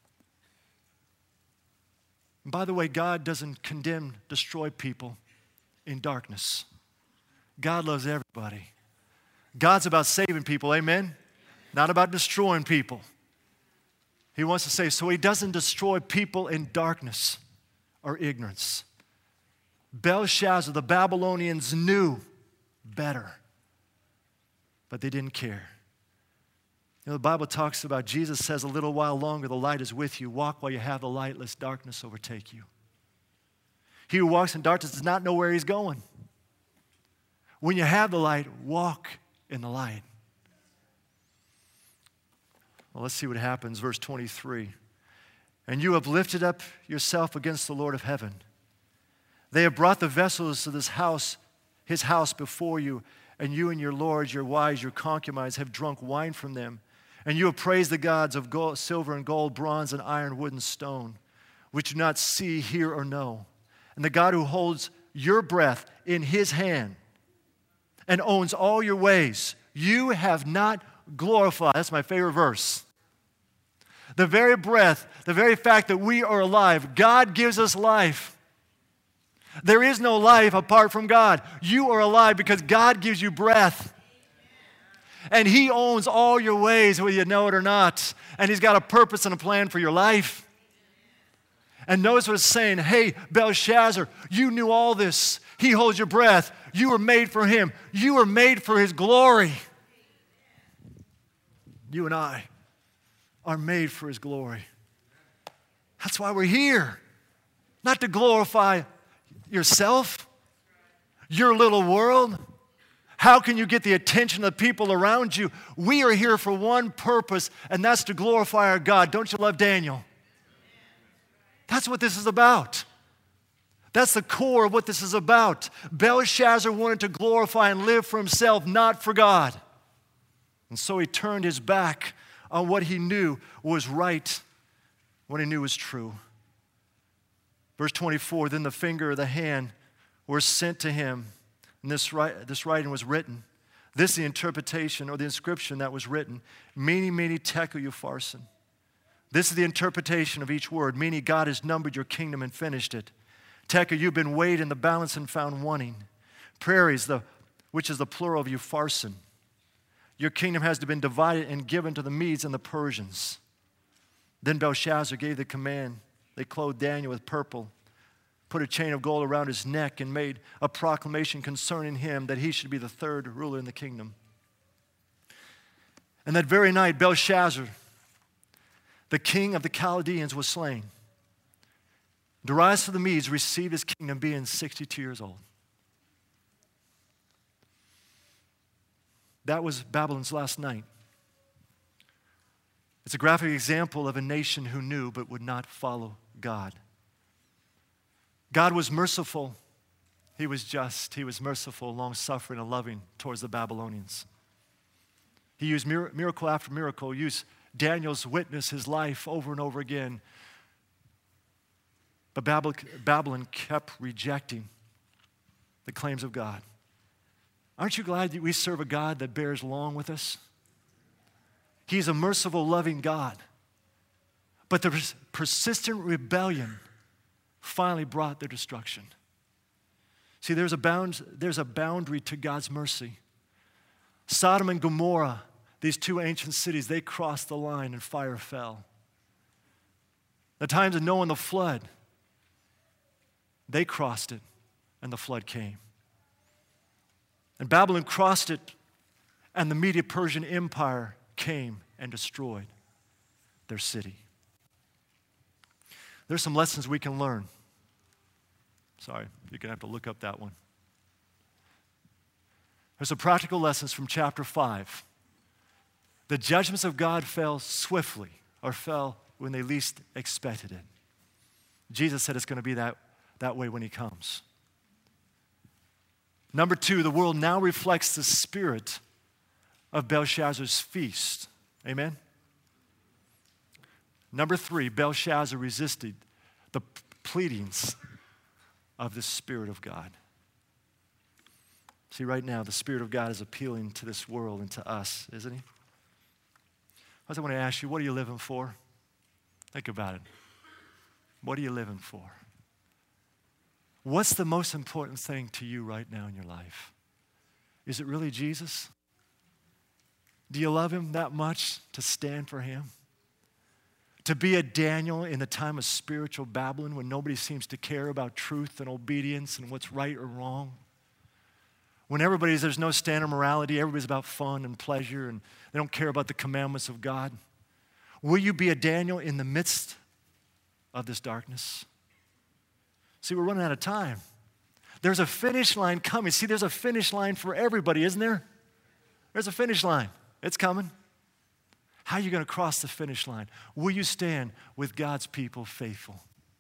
And by the way, God doesn't condemn, destroy people in darkness. God loves everybody. God's about saving people, amen? Not about destroying people. He wants to say, so he doesn't destroy people in darkness or ignorance. Belshazzar, the Babylonians knew better, but they didn't care. You know, the Bible talks about, Jesus says, a little while longer, the light is with you. Walk while you have the light, lest darkness overtake you. He who walks in darkness does not know where he's going. When you have the light, walk in the light. Well, let's see what happens. Verse twenty-three. And you have lifted up yourself against the Lord of heaven. They have brought the vessels to this house, his house before you, and you and your lords, your wives, your concubines have drunk wine from them. And you have praised the gods of gold, silver and gold, bronze and iron, wood and stone, which do not see, hear, or know. And the God who holds your breath in his hand and owns all your ways, you have not glorified. That's my favorite verse. The very breath, the very fact that we are alive, God gives us life. There is no life apart from God. You are alive because God gives you breath. And he owns all your ways, whether you know it or not. And he's got a purpose and a plan for your life. And notice what it's saying. Hey, Belshazzar, you knew all this. He holds your breath. You were made for him. You were made for his glory. You and I are made for his glory. That's why we're here. Not to glorify yourself, your little world. How can you get the attention of the people around you? We are here for one purpose, and that's to glorify our God. Don't you love Daniel? That's what this is about. That's the core of what this is about. Belshazzar wanted to glorify and live for himself, not for God. And so he turned his back on what he knew was right, what he knew was true. Verse twenty-four, then the finger or the hand were sent to him, and this, this writing was written. This is the interpretation or the inscription that was written. Mene, mene, tekel, upharsin. This is the interpretation of each word, meaning God has numbered your kingdom and finished it. Tekel, you've been weighed in the balance and found wanting. Praries, the, which is the plural of upharsin. Your kingdom has been divided and given to the Medes and the Persians. Then Belshazzar gave the command. They clothed Daniel with purple, put a chain of gold around his neck, and made a proclamation concerning him that he should be the third ruler in the kingdom. And that very night, Belshazzar, the king of the Chaldeans, was slain. Darius of the Medes received his kingdom being sixty-two years old. That was Babylon's last night. It's a graphic example of a nation who knew but would not follow God. God was merciful. He was just. He was merciful, long-suffering, and loving towards the Babylonians. He used miracle after miracle, used Daniel's witness, his life, over and over again. But Babylon kept rejecting the claims of God. Aren't you glad that we serve a God that bears long with us? He's a merciful, loving God. But the persistent rebellion finally brought their destruction. See, there's a bound, there's a boundary to God's mercy. Sodom and Gomorrah, these two ancient cities, they crossed the line and fire fell. The times of Noah and the flood, they crossed it and the flood came. And Babylon crossed it, and the Medo-Persian Empire came and destroyed their city. There's some lessons we can learn. Sorry, you're going to have to look up that one. There's some practical lessons from chapter five. The judgments of God fell swiftly, or fell when they least expected it. Jesus said it's going to be that, that way when he comes. Number two, the world now reflects the spirit of Belshazzar's feast. Amen? Number three, Belshazzar resisted the pleadings of the Spirit of God. See, right now, the Spirit of God is appealing to this world and to us, isn't he? I want to ask you, what are you living for? Think about it. What are you living for? What's the most important thing to you right now in your life? Is it really Jesus? Do you love him that much to stand for him? To be a Daniel in the time of spiritual Babylon when nobody seems to care about truth and obedience and what's right or wrong? When everybody's, there's no standard morality, everybody's about fun and pleasure and they don't care about the commandments of God. Will you be a Daniel in the midst of this darkness? See, we're running out of time. There's a finish line coming. See, there's a finish line for everybody, isn't there? There's a finish line. It's coming. How are you going to cross the finish line? Will you stand with God's people faithful?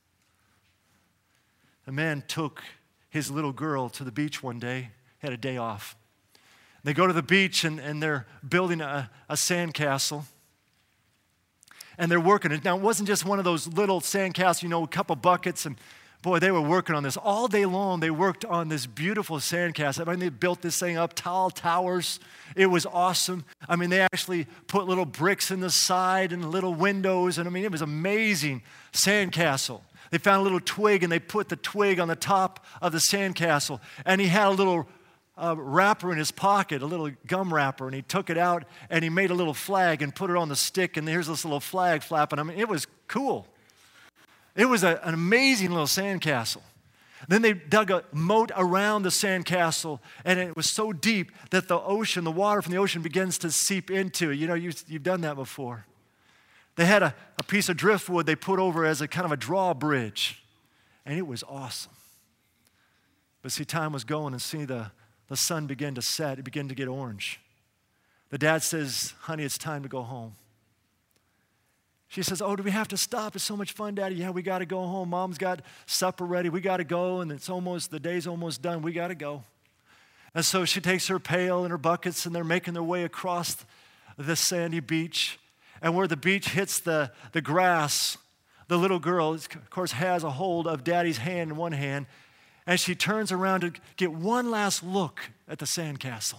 A man took his little girl to the beach one day, had a day off. They go to the beach and, and they're building a, a sandcastle. And they're working it. Now, it wasn't just one of those little sandcastles, you know, a couple buckets. And boy, they were working on this. All day long, they worked on this beautiful sandcastle. I mean, they built this thing up, tall towers. It was awesome. I mean, they actually put little bricks in the side and little windows. And I mean, it was amazing sandcastle. They found a little twig, and they put the twig on the top of the sandcastle. And he had a little uh, wrapper in his pocket, a little gum wrapper, and he took it out, and he made a little flag and put it on the stick, and here's this little flag flapping. I mean, it was cool. It was a, an amazing little sandcastle. Then they dug a moat around the sandcastle, and it was so deep that the ocean, the water from the ocean begins to seep into it. You know, you, you've done that before. They had a, a piece of driftwood they put over as a kind of a drawbridge, and it was awesome. But see, time was going, and see, the, the sun began to set. It began to get orange. The dad says, honey, it's time to go home. She says, oh, do we have to stop? It's so much fun, Daddy. Yeah, we got to go home. Mom's got supper ready. We got to go, and it's almost, the day's almost done. We got to go. And so she takes her pail and her buckets, and they're making their way across the sandy beach. And where the beach hits the, the grass, the little girl, of course, has a hold of Daddy's hand in one hand, and she turns around to get one last look at the sandcastle.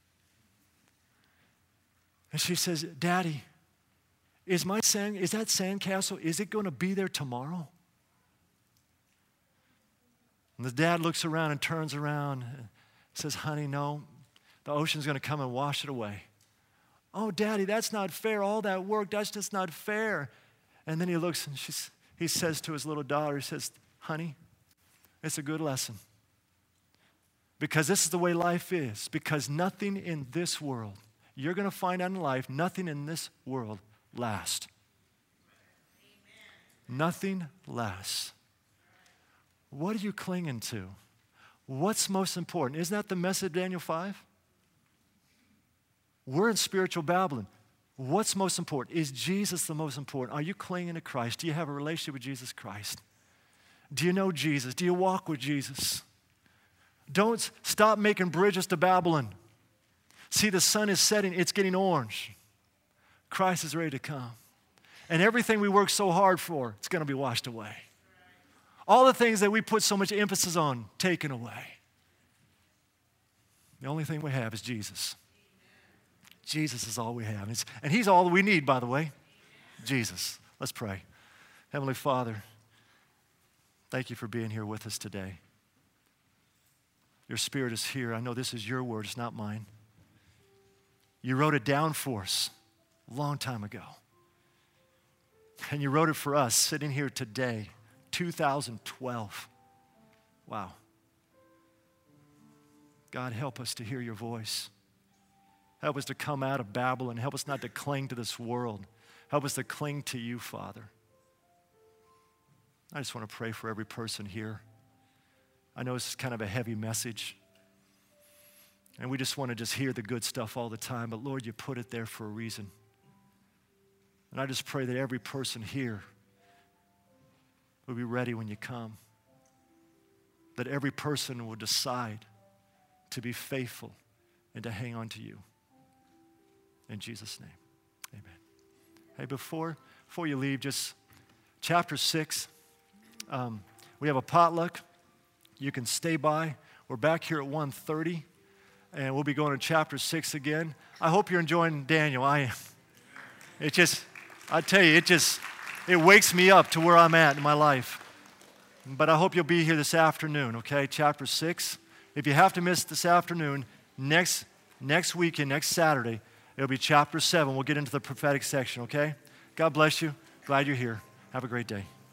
And she says, Daddy, Is my sand, is that sandcastle, is it going to be there tomorrow? And the dad looks around and turns around and says, honey, no, the ocean's going to come and wash it away. Oh, Daddy, that's not fair. All that work, that's just not fair. And then he looks and she's, he says to his little daughter, he says, honey, it's a good lesson. Because this is the way life is. Because nothing in this world, you're going to find out in life, nothing in this world last. Amen. Nothing lasts. What are you clinging to? What's most important? Isn't that the message of Daniel five? We're in spiritual Babylon. What's most important? Is Jesus the most important? Are you clinging to Christ? Do you have a relationship with Jesus Christ? Do you know Jesus? Do you walk with Jesus? Don't stop making bridges to Babylon. See, the sun is setting. It's getting orange. Christ is ready to come. And everything we work so hard for, it's going to be washed away. All the things that we put so much emphasis on, taken away. The only thing we have is Jesus. Jesus is all we have. It's, and he's all we need, by the way. Jesus. Let's pray. Heavenly Father, thank you for being here with us today. Your Spirit is here. I know this is your word. It's not mine. You wrote it down for us a long time ago. And you wrote it for us sitting here today, two thousand twelve. Wow. God, help us to hear your voice. Help us to come out of Babylon. Help us not to cling to this world. Help us to cling to you, Father. I just want to pray for every person here. I know it's kind of a heavy message. And we just want to just hear the good stuff all the time. But Lord, you put it there for a reason. And I just pray that every person here will be ready when you come. That every person will decide to be faithful and to hang on to you. In Jesus' name, amen. Hey, before, before you leave, just chapter six, um, we have a potluck. You can stay by. We're back here at one thirty, and we'll be going to chapter six again. I hope you're enjoying Daniel. I am. It just, I tell you, it just, it wakes me up to where I'm at in my life. But I hope you'll be here this afternoon, okay? Chapter six. If you have to miss this afternoon, next next weekend, next Saturday, it'll be chapter seven. We'll get into the prophetic section, okay? God bless you. Glad you're here. Have a great day.